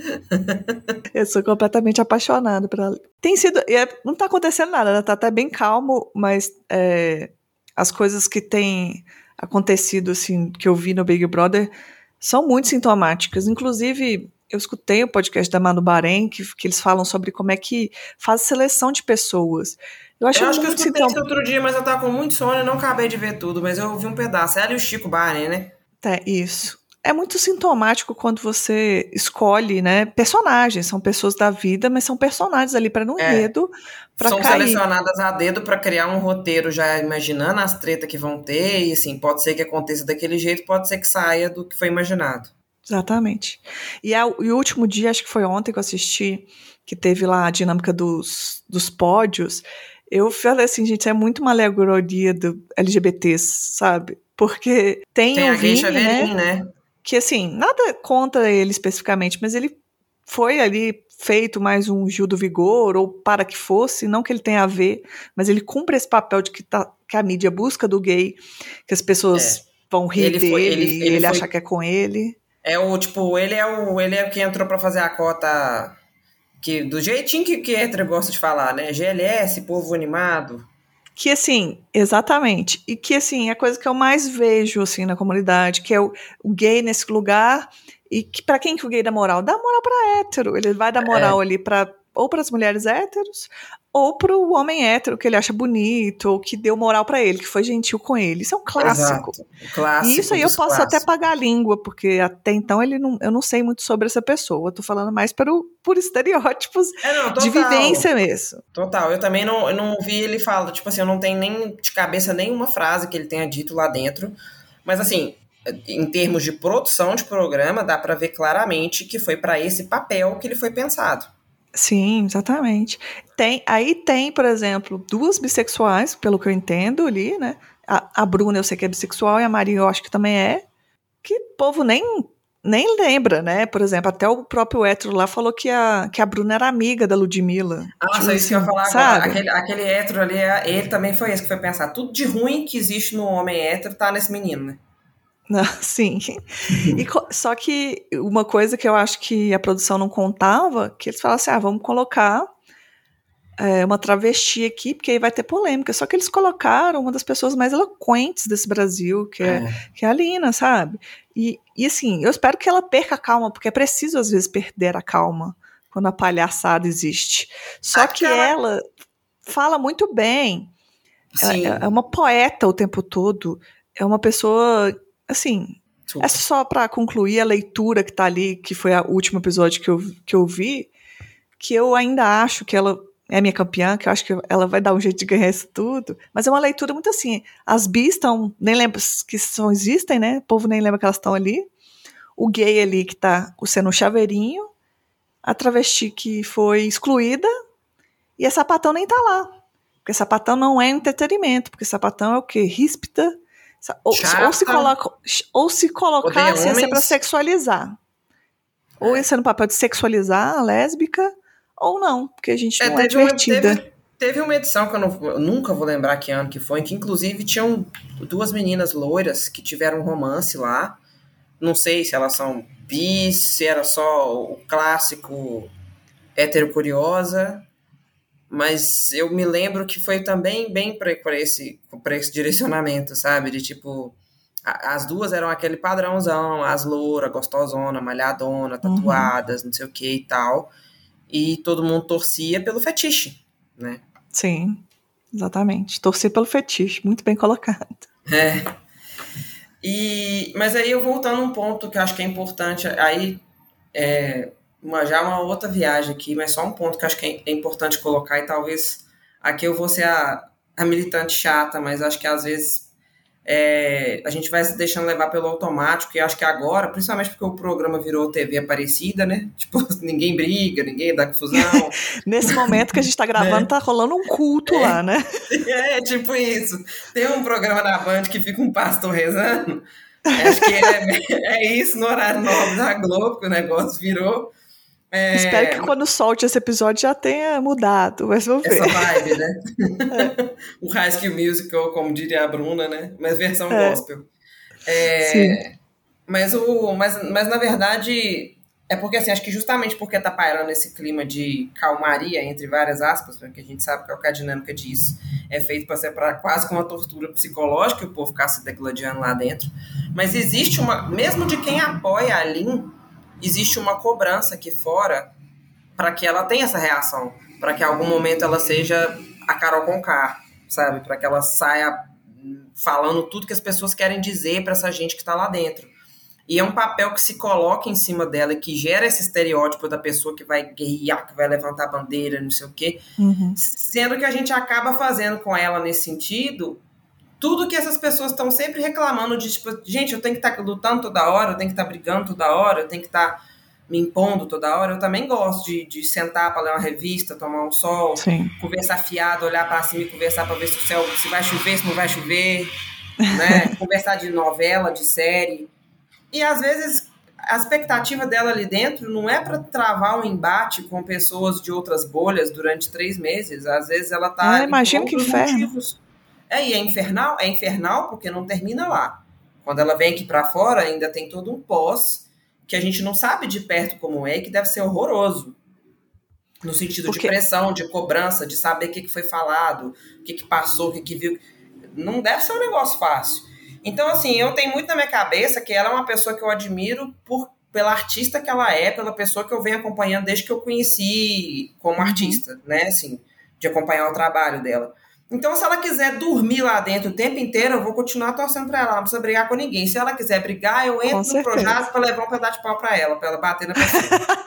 Eu sou completamente apaixonada por ela. Tem sido. e é- Não tá acontecendo nada, ela tá até bem calmo, mas é, as coisas que têm acontecido, assim, que eu vi no Big Brother, são muito sintomáticas. Inclusive, eu escutei o podcast da Manu Bahrein, que, que eles falam sobre como é que faz seleção de pessoas. Eu acho Eu acho que eu muito escutei isso sintoma. outro dia, mas eu tava com muito sono e não acabei de ver tudo, mas eu ouvi um pedaço. Ela e o Chico Barney, né? É isso. É muito sintomático quando você escolhe, né, personagens. São pessoas da vida, mas são personagens ali para no É. enredo, para São cair. selecionadas a dedo pra criar um roteiro já imaginando as tretas que vão ter, e assim, pode ser que aconteça daquele jeito, pode ser que saia do que foi imaginado. Exatamente. E, a, e o último dia, acho que foi ontem que eu assisti, que teve lá a dinâmica dos, dos pódios. Eu falei assim, gente, é muito uma alegoria do L G B T, sabe? Porque tem Tem o a Geisha Vini, né? Verin, né? Que assim, nada contra ele especificamente, mas ele foi ali feito mais um Gil do Vigor, ou para que fosse, não que ele tenha a ver, mas ele cumpre esse papel de que, tá, que a mídia busca do gay, que as pessoas É. vão rir Ele foi, dele ele, e ele ele achar foi. que é com ele. É o tipo, ele é o. Ele é o que entrou pra fazer a cota que, do jeitinho que, que hétero gosta de falar, né? G L S, povo animado. Que assim, exatamente, e que assim, é a coisa que eu mais vejo assim na comunidade, que é o, o gay nesse lugar, e que para quem que o gay dá moral? Dá moral para hétero, ele vai dar moral É, ali para ou para as mulheres héteros, ou para o homem hétero que ele acha bonito, ou que deu moral para ele, que foi gentil com ele. Isso é um clássico. exato. O E isso clássico aí eu dos posso até clássicos. pagar a língua, porque até então ele não, eu não sei muito sobre essa pessoa. Eu tô falando mais pelo, por estereótipos É, não, de total. vivência mesmo. Total. Eu também não, eu não ouvi ele falar, tipo assim, eu não tenho nem de cabeça nenhuma frase que ele tenha dito lá dentro. Mas assim, em termos de produção de programa, dá pra ver claramente que foi pra esse papel que ele foi pensado. Sim, exatamente. Tem, aí tem, por exemplo, duas bissexuais, pelo que eu entendo ali, né? A, a Bruna eu sei que é bissexual e a Maria eu acho que também é. Que o povo nem, nem lembra, né? Por exemplo, até o próprio hétero lá falou que a, que a Bruna era amiga da Ludmilla. Nossa, Tipo é isso que eu ia assim, falar agora. sabe? Aquele, aquele hétero ali, ele também foi esse que foi pensar. Tudo de ruim que existe no homem hétero tá nesse menino, né? Não, sim. E, só que uma coisa que eu acho que a produção não contava, que eles falaram assim, ah, vamos colocar é, uma travesti aqui, porque aí vai ter polêmica. Só que eles colocaram uma das pessoas mais eloquentes desse Brasil, que é, É. que é a Lina, sabe? E, e assim, eu espero que ela perca a calma, porque é preciso às vezes perder a calma quando a palhaçada existe. Só Ah, que cara, ela fala muito bem. Ela é é sim. uma poeta o tempo todo. É uma pessoa, assim, é Super. só para concluir a leitura que tá ali, que foi o último episódio que eu, que eu vi, que eu ainda acho que ela é minha campeã, que eu acho que ela vai dar um jeito de ganhar isso tudo. Mas é uma leitura muito assim. As bis estão, nem lembro que são, existem, né? O povo nem lembra que elas estão ali. O gay ali que tá sendo um chaveirinho. A travesti que foi excluída. E a sapatão nem tá lá. Porque sapatão não é entretenimento. Porque sapatão é o quê? Ríspida. Ou, ou se Chata, coloca, ou se odeia colocasse ia ser para homens. sexualizar. Ou ia ser no papel de sexualizar a lésbica, ou não, porque a gente É, não é teve uma, divertida. teve, teve uma edição que eu, não, eu nunca vou lembrar que ano que foi, que inclusive tinham duas meninas loiras que tiveram um romance lá. Não sei se elas são bis, se era só o clássico hétero curiosa, mas eu me lembro que foi também bem para esse, esse direcionamento, sabe? De tipo, as duas eram aquele padrãozão, as louras, gostosona, malhadona, tatuadas, uhum. não sei o que e tal. E todo mundo torcia pelo fetiche, né? Sim, exatamente. Torcia pelo fetiche, muito bem colocado. É. E, mas aí eu voltando a um ponto que eu acho que é importante, aí é, uma, já uma outra viagem aqui, mas só um ponto que eu acho que é importante colocar, e talvez aqui eu vou ser a, a militante chata, mas acho que às vezes é, a gente vai se deixando levar pelo automático, e acho que agora, principalmente porque o programa virou T V Aparecida, né? Tipo, ninguém briga, ninguém dá confusão. Nesse momento que a gente tá gravando, é. tá rolando um culto é, lá, né? É, tipo isso. Tem um programa na Band que fica um pastor rezando. Acho que é, é isso no horário nobre da Globo, que o negócio virou. É... Espero que quando solte esse episódio já tenha mudado, mas vamos ver. Essa vibe, né? É. O High School Musical, como diria a Bruna, né? Mas versão é. gospel. É... Sim. Mas, o, mas, mas, na verdade, é porque, assim, acho que justamente porque tá pairando esse clima de calmaria, entre várias aspas, porque a gente sabe que a dinâmica disso é feito para ser pra, quase como uma tortura psicológica, o povo ficar se degladiando lá dentro. Mas existe uma, mesmo de quem apoia a Lin, existe uma cobrança aqui fora para que ela tenha essa reação, para que em algum momento ela seja a Carol Conká, sabe? Para que ela saia falando tudo que as pessoas querem dizer para essa gente que está lá dentro. E é um papel que se coloca em cima dela e que gera esse estereótipo da pessoa que vai guerrear, que vai levantar a bandeira, não sei o quê. Uhum. Sendo que a gente acaba fazendo com ela nesse sentido tudo que essas pessoas estão sempre reclamando de, tipo, gente, eu tenho que estar tá lutando toda hora, eu tenho que estar tá brigando toda hora, eu tenho que estar tá me impondo toda hora. Eu também gosto de, de sentar para ler uma revista, tomar um sol, Sim. conversar fiado, olhar para cima e conversar para ver se o céu, se vai chover, se não vai chover, né? Conversar de novela, de série. E às vezes a expectativa dela ali dentro não é para travar um embate com pessoas de outras bolhas durante três meses. Às vezes ela tá ah, imagina que inferno. Motivos. É, e é infernal, é infernal porque não termina lá. Quando ela vem aqui para fora, ainda tem todo um pós que a gente não sabe de perto como é e que deve ser horroroso. No sentido porque... de pressão, de cobrança, de saber o que, que foi falado, o que, que passou, o que, que viu. Não deve ser um negócio fácil. Então, assim, eu tenho muito na minha cabeça que ela é uma pessoa que eu admiro por, pela artista que ela é, pela pessoa que eu venho acompanhando desde que eu conheci como uhum. artista, né, assim, de acompanhar o trabalho dela. Então, se ela quiser dormir lá dentro o tempo inteiro, eu vou continuar torcendo pra ela, não precisa brigar com ninguém. Se ela quiser brigar, eu entro com no projeto pra levar um pedaço de pau pra ela, pra ela bater na pessoa.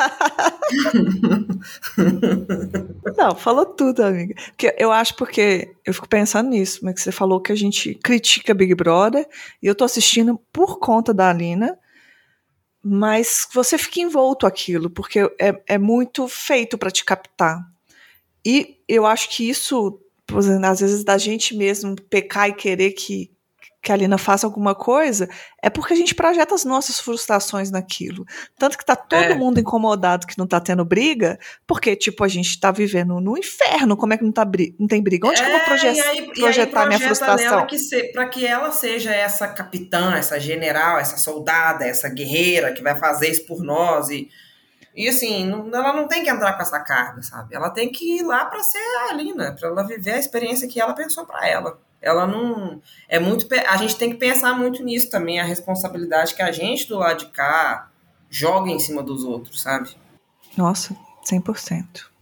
Não, falou tudo, amiga. Porque eu acho porque eu fico pensando nisso, mas que você falou que a gente critica Big Brother e eu tô assistindo por conta da Alina, mas você fica envolto aquilo, porque é, é muito feito para te captar. E eu acho que isso, por exemplo, às vezes da gente mesmo pecar e querer que que a Alina faça alguma coisa, é porque a gente projeta as nossas frustrações naquilo. Tanto que tá todo é. mundo incomodado que não tá tendo briga, porque, tipo, a gente tá vivendo no inferno, como é que não, tá bri- não tem briga? Onde é, que eu vou proje- e aí, projetar e aí minha frustração? Que se, pra que ela seja essa capitã, essa general, essa soldada, essa guerreira que vai fazer isso por nós e... E assim, não, ela não tem que entrar com essa carga, sabe? Ela tem que ir lá pra ser a Alina, pra ela viver a experiência que ela pensou pra ela. Ela não... É muito... A gente tem que pensar muito nisso também, a responsabilidade que a gente do lado de cá joga em cima dos outros, sabe? Nossa, cem por cento.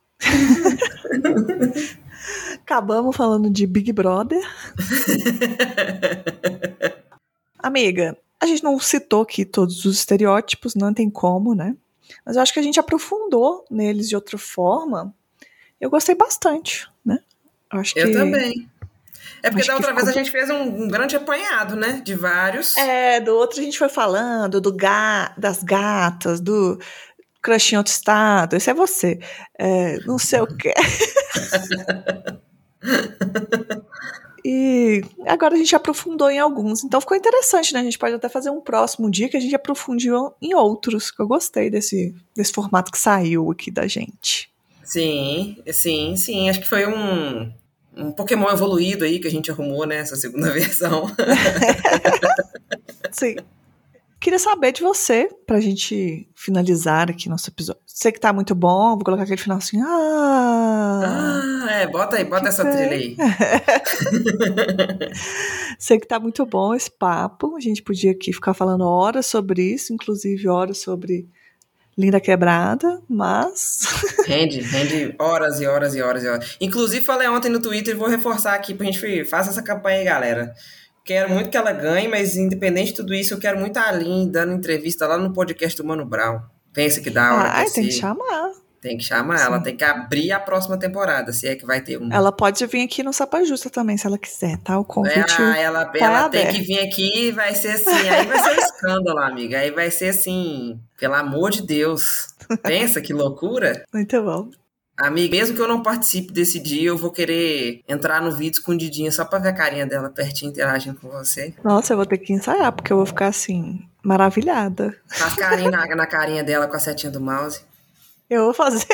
Acabamos falando de Big Brother. Amiga, a gente não citou aqui todos os estereótipos, não tem como, né? Mas eu acho que a gente aprofundou neles de outra forma. Eu gostei bastante, né? Eu, acho eu que... também. É porque acho da outra ficou... vez a gente fez um, um grande apanhado, né? De vários. É, do outro a gente foi falando do ga... das gatas, do crush em outro estado. Esse é você. É, não sei o quê. E agora a gente aprofundou em alguns. Então ficou interessante, né? A gente pode até fazer um próximo dia que a gente aprofundiu em outros. Que eu gostei desse, desse formato que saiu aqui da gente. Sim, sim, sim. Acho que foi um, um Pokémon evoluído aí que a gente arrumou, né? Essa segunda versão. Sim. Queria saber de você, pra gente finalizar aqui nosso episódio. Sei que tá muito bom, vou colocar aquele final assim. Ah! Ah, é, bota aí, bota essa trilha aí. Sei que tá muito bom esse papo. A gente podia aqui ficar falando horas sobre isso, inclusive horas sobre Linda Quebrada, mas. Rende, rende horas e horas e horas e horas. Inclusive, falei ontem no Twitter e vou reforçar aqui pra gente fazer essa campanha aí, galera. Quero muito que ela ganhe, mas independente de tudo isso, eu quero muito a Aline dando entrevista lá no podcast do Mano Brown. Pensa que dá hora Ai, que tem que ser. chamar. Tem que chamar, Sim. ela tem que abrir a próxima temporada, se é que vai ter uma. Ela pode vir aqui no Sapa Justa também, se ela quiser, tá? O convite É, ela tá ela tem aberto. que vir aqui e vai ser assim, aí vai ser um escândalo, amiga. Aí vai ser assim, pelo amor de Deus. Pensa que loucura. Muito bom. Amiga, mesmo que eu não participe desse dia, eu vou querer entrar no vídeo escondidinha só pra ver a carinha dela pertinho interagindo com você. Nossa, eu vou ter que ensaiar, porque eu vou ficar assim, maravilhada. Faz carinho na, na carinha dela com a setinha do mouse. Eu vou fazer.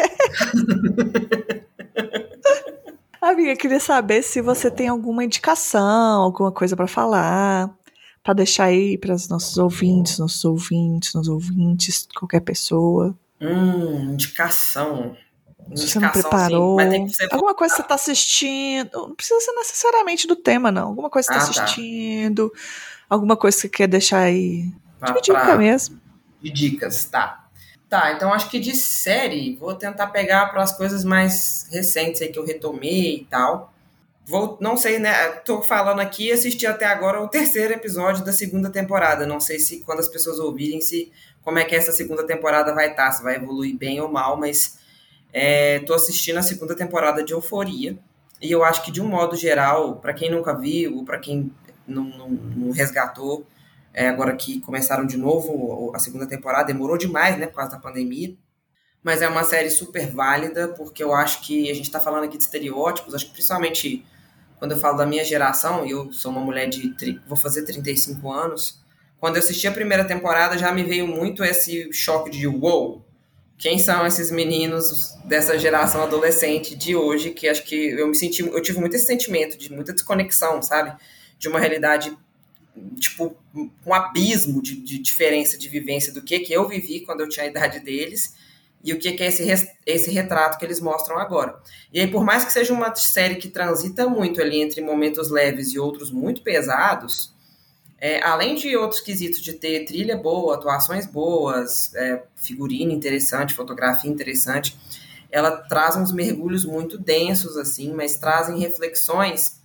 Amiga, eu queria saber se você tem alguma indicação, alguma coisa pra falar, pra deixar aí para os nossos ouvintes, nossos ouvintes, nossos ouvintes, qualquer pessoa. Hum, indicação. Se você não Indicação, assim, preparou. vai ter que ser. Alguma coisa que você tá assistindo. Não precisa ser necessariamente do tema, não. Alguma coisa que você Ah, tá tá. assistindo. Alguma coisa que você quer deixar aí. Pra, De dica pra- mesmo. de dicas, tá. Tá, então acho que de série, vou tentar pegar para as coisas mais recentes aí que eu retomei e tal. Vou, não sei, né? Tô falando aqui, assisti até agora o terceiro episódio da segunda temporada. Não sei se quando as pessoas ouvirem, se como é que essa segunda temporada vai estar, se vai evoluir bem ou mal, mas é, tô assistindo a segunda temporada de Euforia. E eu acho que, de um modo geral, para quem nunca viu, ou para quem não, não, não resgatou, é, agora que começaram de novo a segunda temporada, demorou demais, né, por causa da pandemia. Mas é uma série super válida, porque eu acho que a gente está falando aqui de estereótipos, acho que principalmente quando eu falo da minha geração, e eu sou uma mulher de, vou fazer trinta e cinco anos, quando eu assisti a primeira temporada já me veio muito esse choque de wow, quem são esses meninos dessa geração adolescente de hoje, que acho que eu me senti, eu tive muito esse sentimento de muita desconexão, sabe? De uma realidade, tipo, um abismo de, de diferença de vivência do que, que eu vivi quando eu tinha a idade deles e o que, que é esse, esse retrato que eles mostram agora. E aí, por mais que seja uma série que transita muito ali entre momentos leves e outros muito pesados, É, além de outros quesitos de ter trilha boa, atuações boas, é, figurino interessante, fotografia interessante, ela traz uns mergulhos muito densos, assim, mas trazem reflexões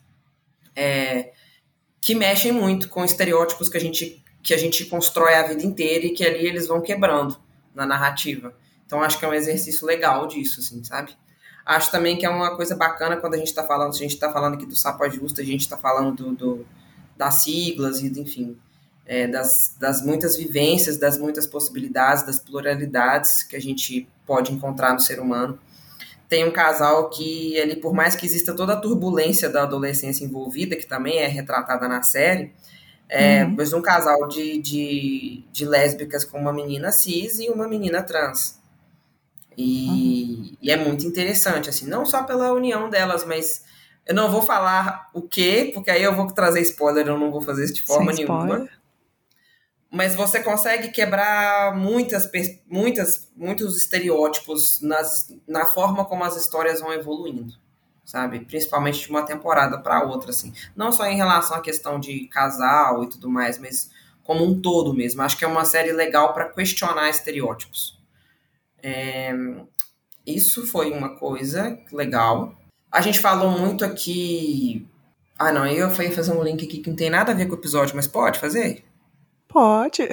é, que mexem muito com estereótipos que a, gente, que a gente constrói a vida inteira e que ali eles vão quebrando na narrativa. Então, acho que é um exercício legal disso, assim, sabe? Acho também que é uma coisa bacana quando a gente está falando, se a gente está falando aqui do Sapa Justa, a gente está falando do, do das siglas e, enfim, é, das, das muitas vivências, das muitas possibilidades, das pluralidades que a gente pode encontrar no ser humano. Tem um casal que, ele, por mais que exista toda a turbulência da adolescência envolvida, que também é retratada na série, é, Uhum. mas um casal de, de, de lésbicas com uma menina cis e uma menina trans. E, Uhum. e é muito interessante, assim, não só pela união delas, mas eu não vou falar o quê, porque aí eu vou trazer spoiler, eu não vou fazer isso de Sem forma nenhuma. spoiler. Mas você consegue quebrar muitas, muitas, muitos estereótipos nas, na forma como as histórias vão evoluindo, sabe? Principalmente de uma temporada para outra, assim. Não só em relação à questão de casal e tudo mais, mas como um todo mesmo. Acho que é uma série legal para questionar estereótipos. É, isso foi uma coisa legal. A gente falou muito aqui. Ah, não, eu fui fazer um link aqui que não tem nada a ver com o episódio, mas pode fazer? Pode.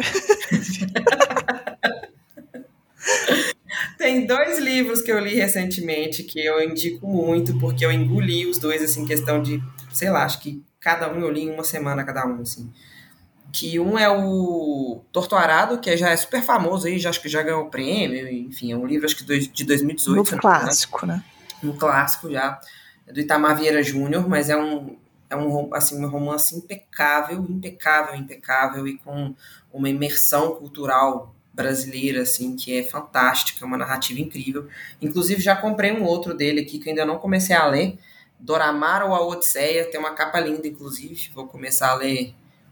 Tem dois livros que eu li recentemente que eu indico muito, porque eu engoli os dois, assim, questão de, sei lá, acho que cada um eu li em uma semana cada um, assim. Que um é o Torto Arado, que já é super famoso aí, já acho que já ganhou o prêmio, enfim, é um livro acho que de dois mil e dezoito, se Novo não me engano. clássico, né? Um clássico já, do Itamar Vieira Júnior, mas é um, é um, assim, um romance impecável, impecável, impecável, e com uma imersão cultural brasileira, assim, que é fantástica, uma narrativa incrível. Inclusive, já comprei um outro dele aqui, que ainda não comecei a ler, Doramar ou a Odisseia, tem uma capa linda, inclusive, vou começar a ler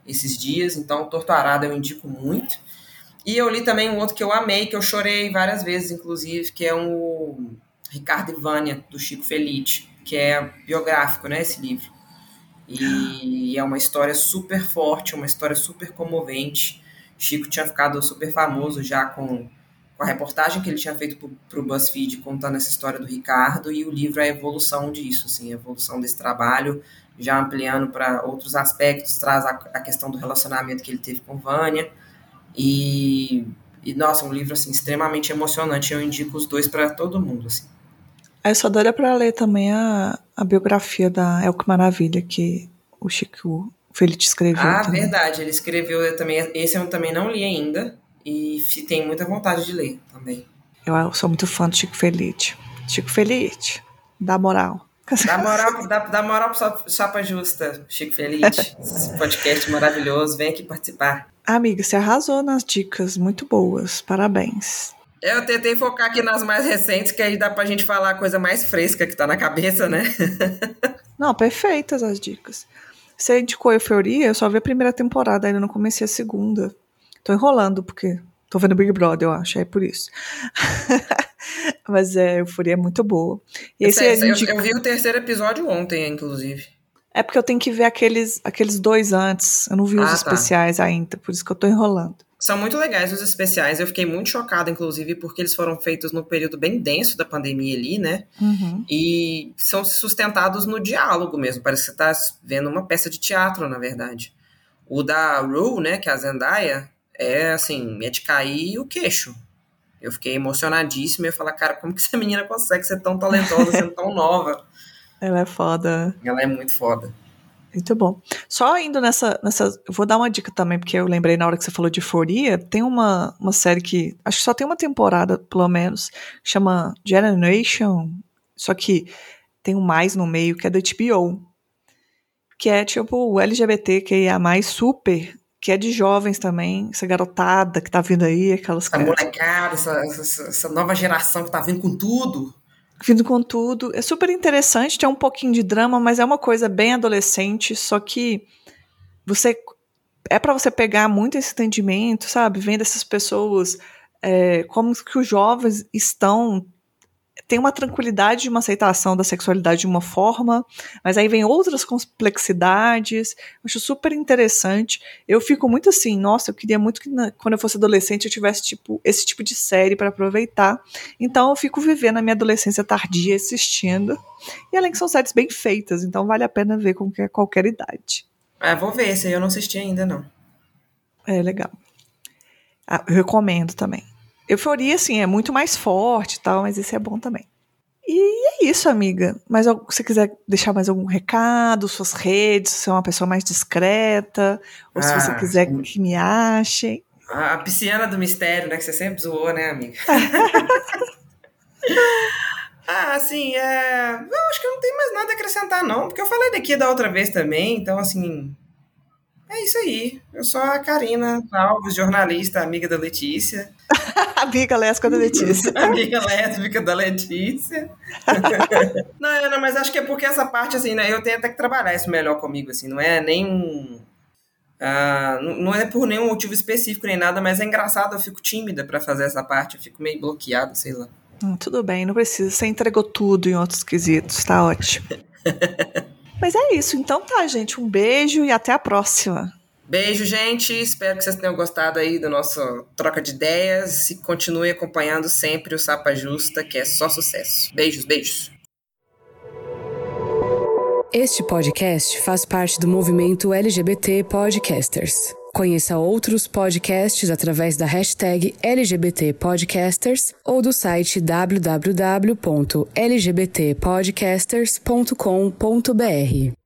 esses dias, então Torto Arado eu indico muito. E eu li também um outro que eu amei, que eu chorei várias vezes, inclusive, que é o Ricardo e Vânia, do Chico Felice, que é biográfico, né, esse livro. E é uma história super forte, uma história super comovente. Chico tinha ficado super famoso já com, com a reportagem que ele tinha feito para o BuzzFeed contando essa história do Ricardo, e o livro é a evolução disso, assim, a evolução desse trabalho, já ampliando para outros aspectos, traz a, a questão do relacionamento que ele teve com Vânia. E, e, nossa, um livro assim, extremamente emocionante. Eu indico os dois para todo mundo. Assim. Eu sou doida para ler também a, a biografia da Elke Maravilha, que o Chico Felice escreveu. Ah, também. Verdade, ele escreveu eu também. Esse eu também não li ainda. E tenho muita vontade de ler também. Eu sou muito fã do Chico Felice. Chico Felice, dá moral. Dá moral, dá, dá moral pro Chapa Justa, Chico Felice. Esse podcast maravilhoso, vem aqui participar. Amiga, você arrasou nas dicas, muito boas, parabéns. Eu tentei focar aqui nas mais recentes, que aí dá pra gente falar a coisa mais fresca que tá na cabeça, né? Não, perfeitas as dicas. Você indicou Euforia, eu só vi a primeira temporada, ainda não comecei a segunda. Tô enrolando, porque tô vendo Big Brother, eu acho, é por isso. Mas é, Euforia é muito boa. E esse é, indica... eu, eu vi o terceiro episódio ontem, inclusive. É porque eu tenho que ver aqueles, aqueles dois antes. Eu não vi os ah, especiais tá. ainda, por isso que eu tô enrolando. São muito legais os especiais. Eu fiquei muito chocada, inclusive, porque eles foram feitos num período bem denso da pandemia ali, né? Uhum. E são sustentados no diálogo mesmo. Parece que você tá vendo uma peça de teatro, na verdade. O da Rue, né, que é a Zendaya, é assim, é de cair o queixo. Eu fiquei emocionadíssima. Eu falei, cara, como que essa menina consegue ser tão talentosa, sendo tão nova? Ela é foda. Ela é muito foda. Muito bom. Só indo nessa, nessa... Eu vou dar uma dica também, porque eu lembrei na hora que você falou de Euforia, tem uma, uma série que... Acho que só tem uma temporada, pelo menos, chama Generation, só que tem um mais no meio, que é da H B O. Que é tipo o L G B T Q I A mais, super, que é de jovens também, essa garotada que tá vindo aí, aquelas... Essa molecada, essa, essa, essa nova geração que tá vindo com tudo... Vindo com tudo. É super interessante, tem um pouquinho de drama, mas é uma coisa bem adolescente, só que você é para você pegar muito esse entendimento, sabe? Vendo essas pessoas, é, como que os jovens estão... Tem uma tranquilidade de uma aceitação da sexualidade de uma forma, mas aí vem outras complexidades. Eu acho super interessante. Eu fico muito assim, nossa, eu queria muito que na, quando eu fosse adolescente eu tivesse tipo, esse tipo de série para aproveitar. Então eu fico vivendo a minha adolescência tardia assistindo. E além que são séries bem feitas, então vale a pena ver com qualquer idade. Ah, vou ver, esse aí eu não assisti ainda não. É legal. Ah, eu recomendo também. Euforia, assim, é muito mais forte e tal, mas esse é bom também. E é isso, amiga. Mas se você quiser deixar mais algum recado, suas redes, se você é uma pessoa mais discreta, ou ah, se você quiser sim. que me achem. A pisciana do mistério, né? Que você sempre zoou, né, amiga? ah, assim, é... eu acho que eu não tenho mais nada a acrescentar, não. Porque eu falei daqui da outra vez também, então, assim... É isso aí. Eu sou a Karina Alves, jornalista, amiga da Letícia. Amiga lésbica da Letícia. Amiga lésbica da Letícia. não, não, mas acho que é porque essa parte, assim, né, eu tenho até que trabalhar isso melhor comigo, assim, não é nem um... Uh, não é por nenhum motivo específico nem nada, mas é engraçado, eu fico tímida pra fazer essa parte, eu fico meio bloqueada, sei lá. Hum, tudo bem, não precisa, você entregou tudo em outros quesitos, tá ótimo. Mas é isso, então tá, gente, um beijo e até a próxima. Beijo, gente, espero que vocês tenham gostado aí da nossa troca de ideias e continue acompanhando sempre o Sapa Justa, que é só sucesso. Beijos, beijos. Este podcast faz parte do movimento L G B T Podcasters. Conheça outros podcasts através da hashtag L G B T Podcasters ou do site w w w ponto l g b t podcasters ponto com ponto b r.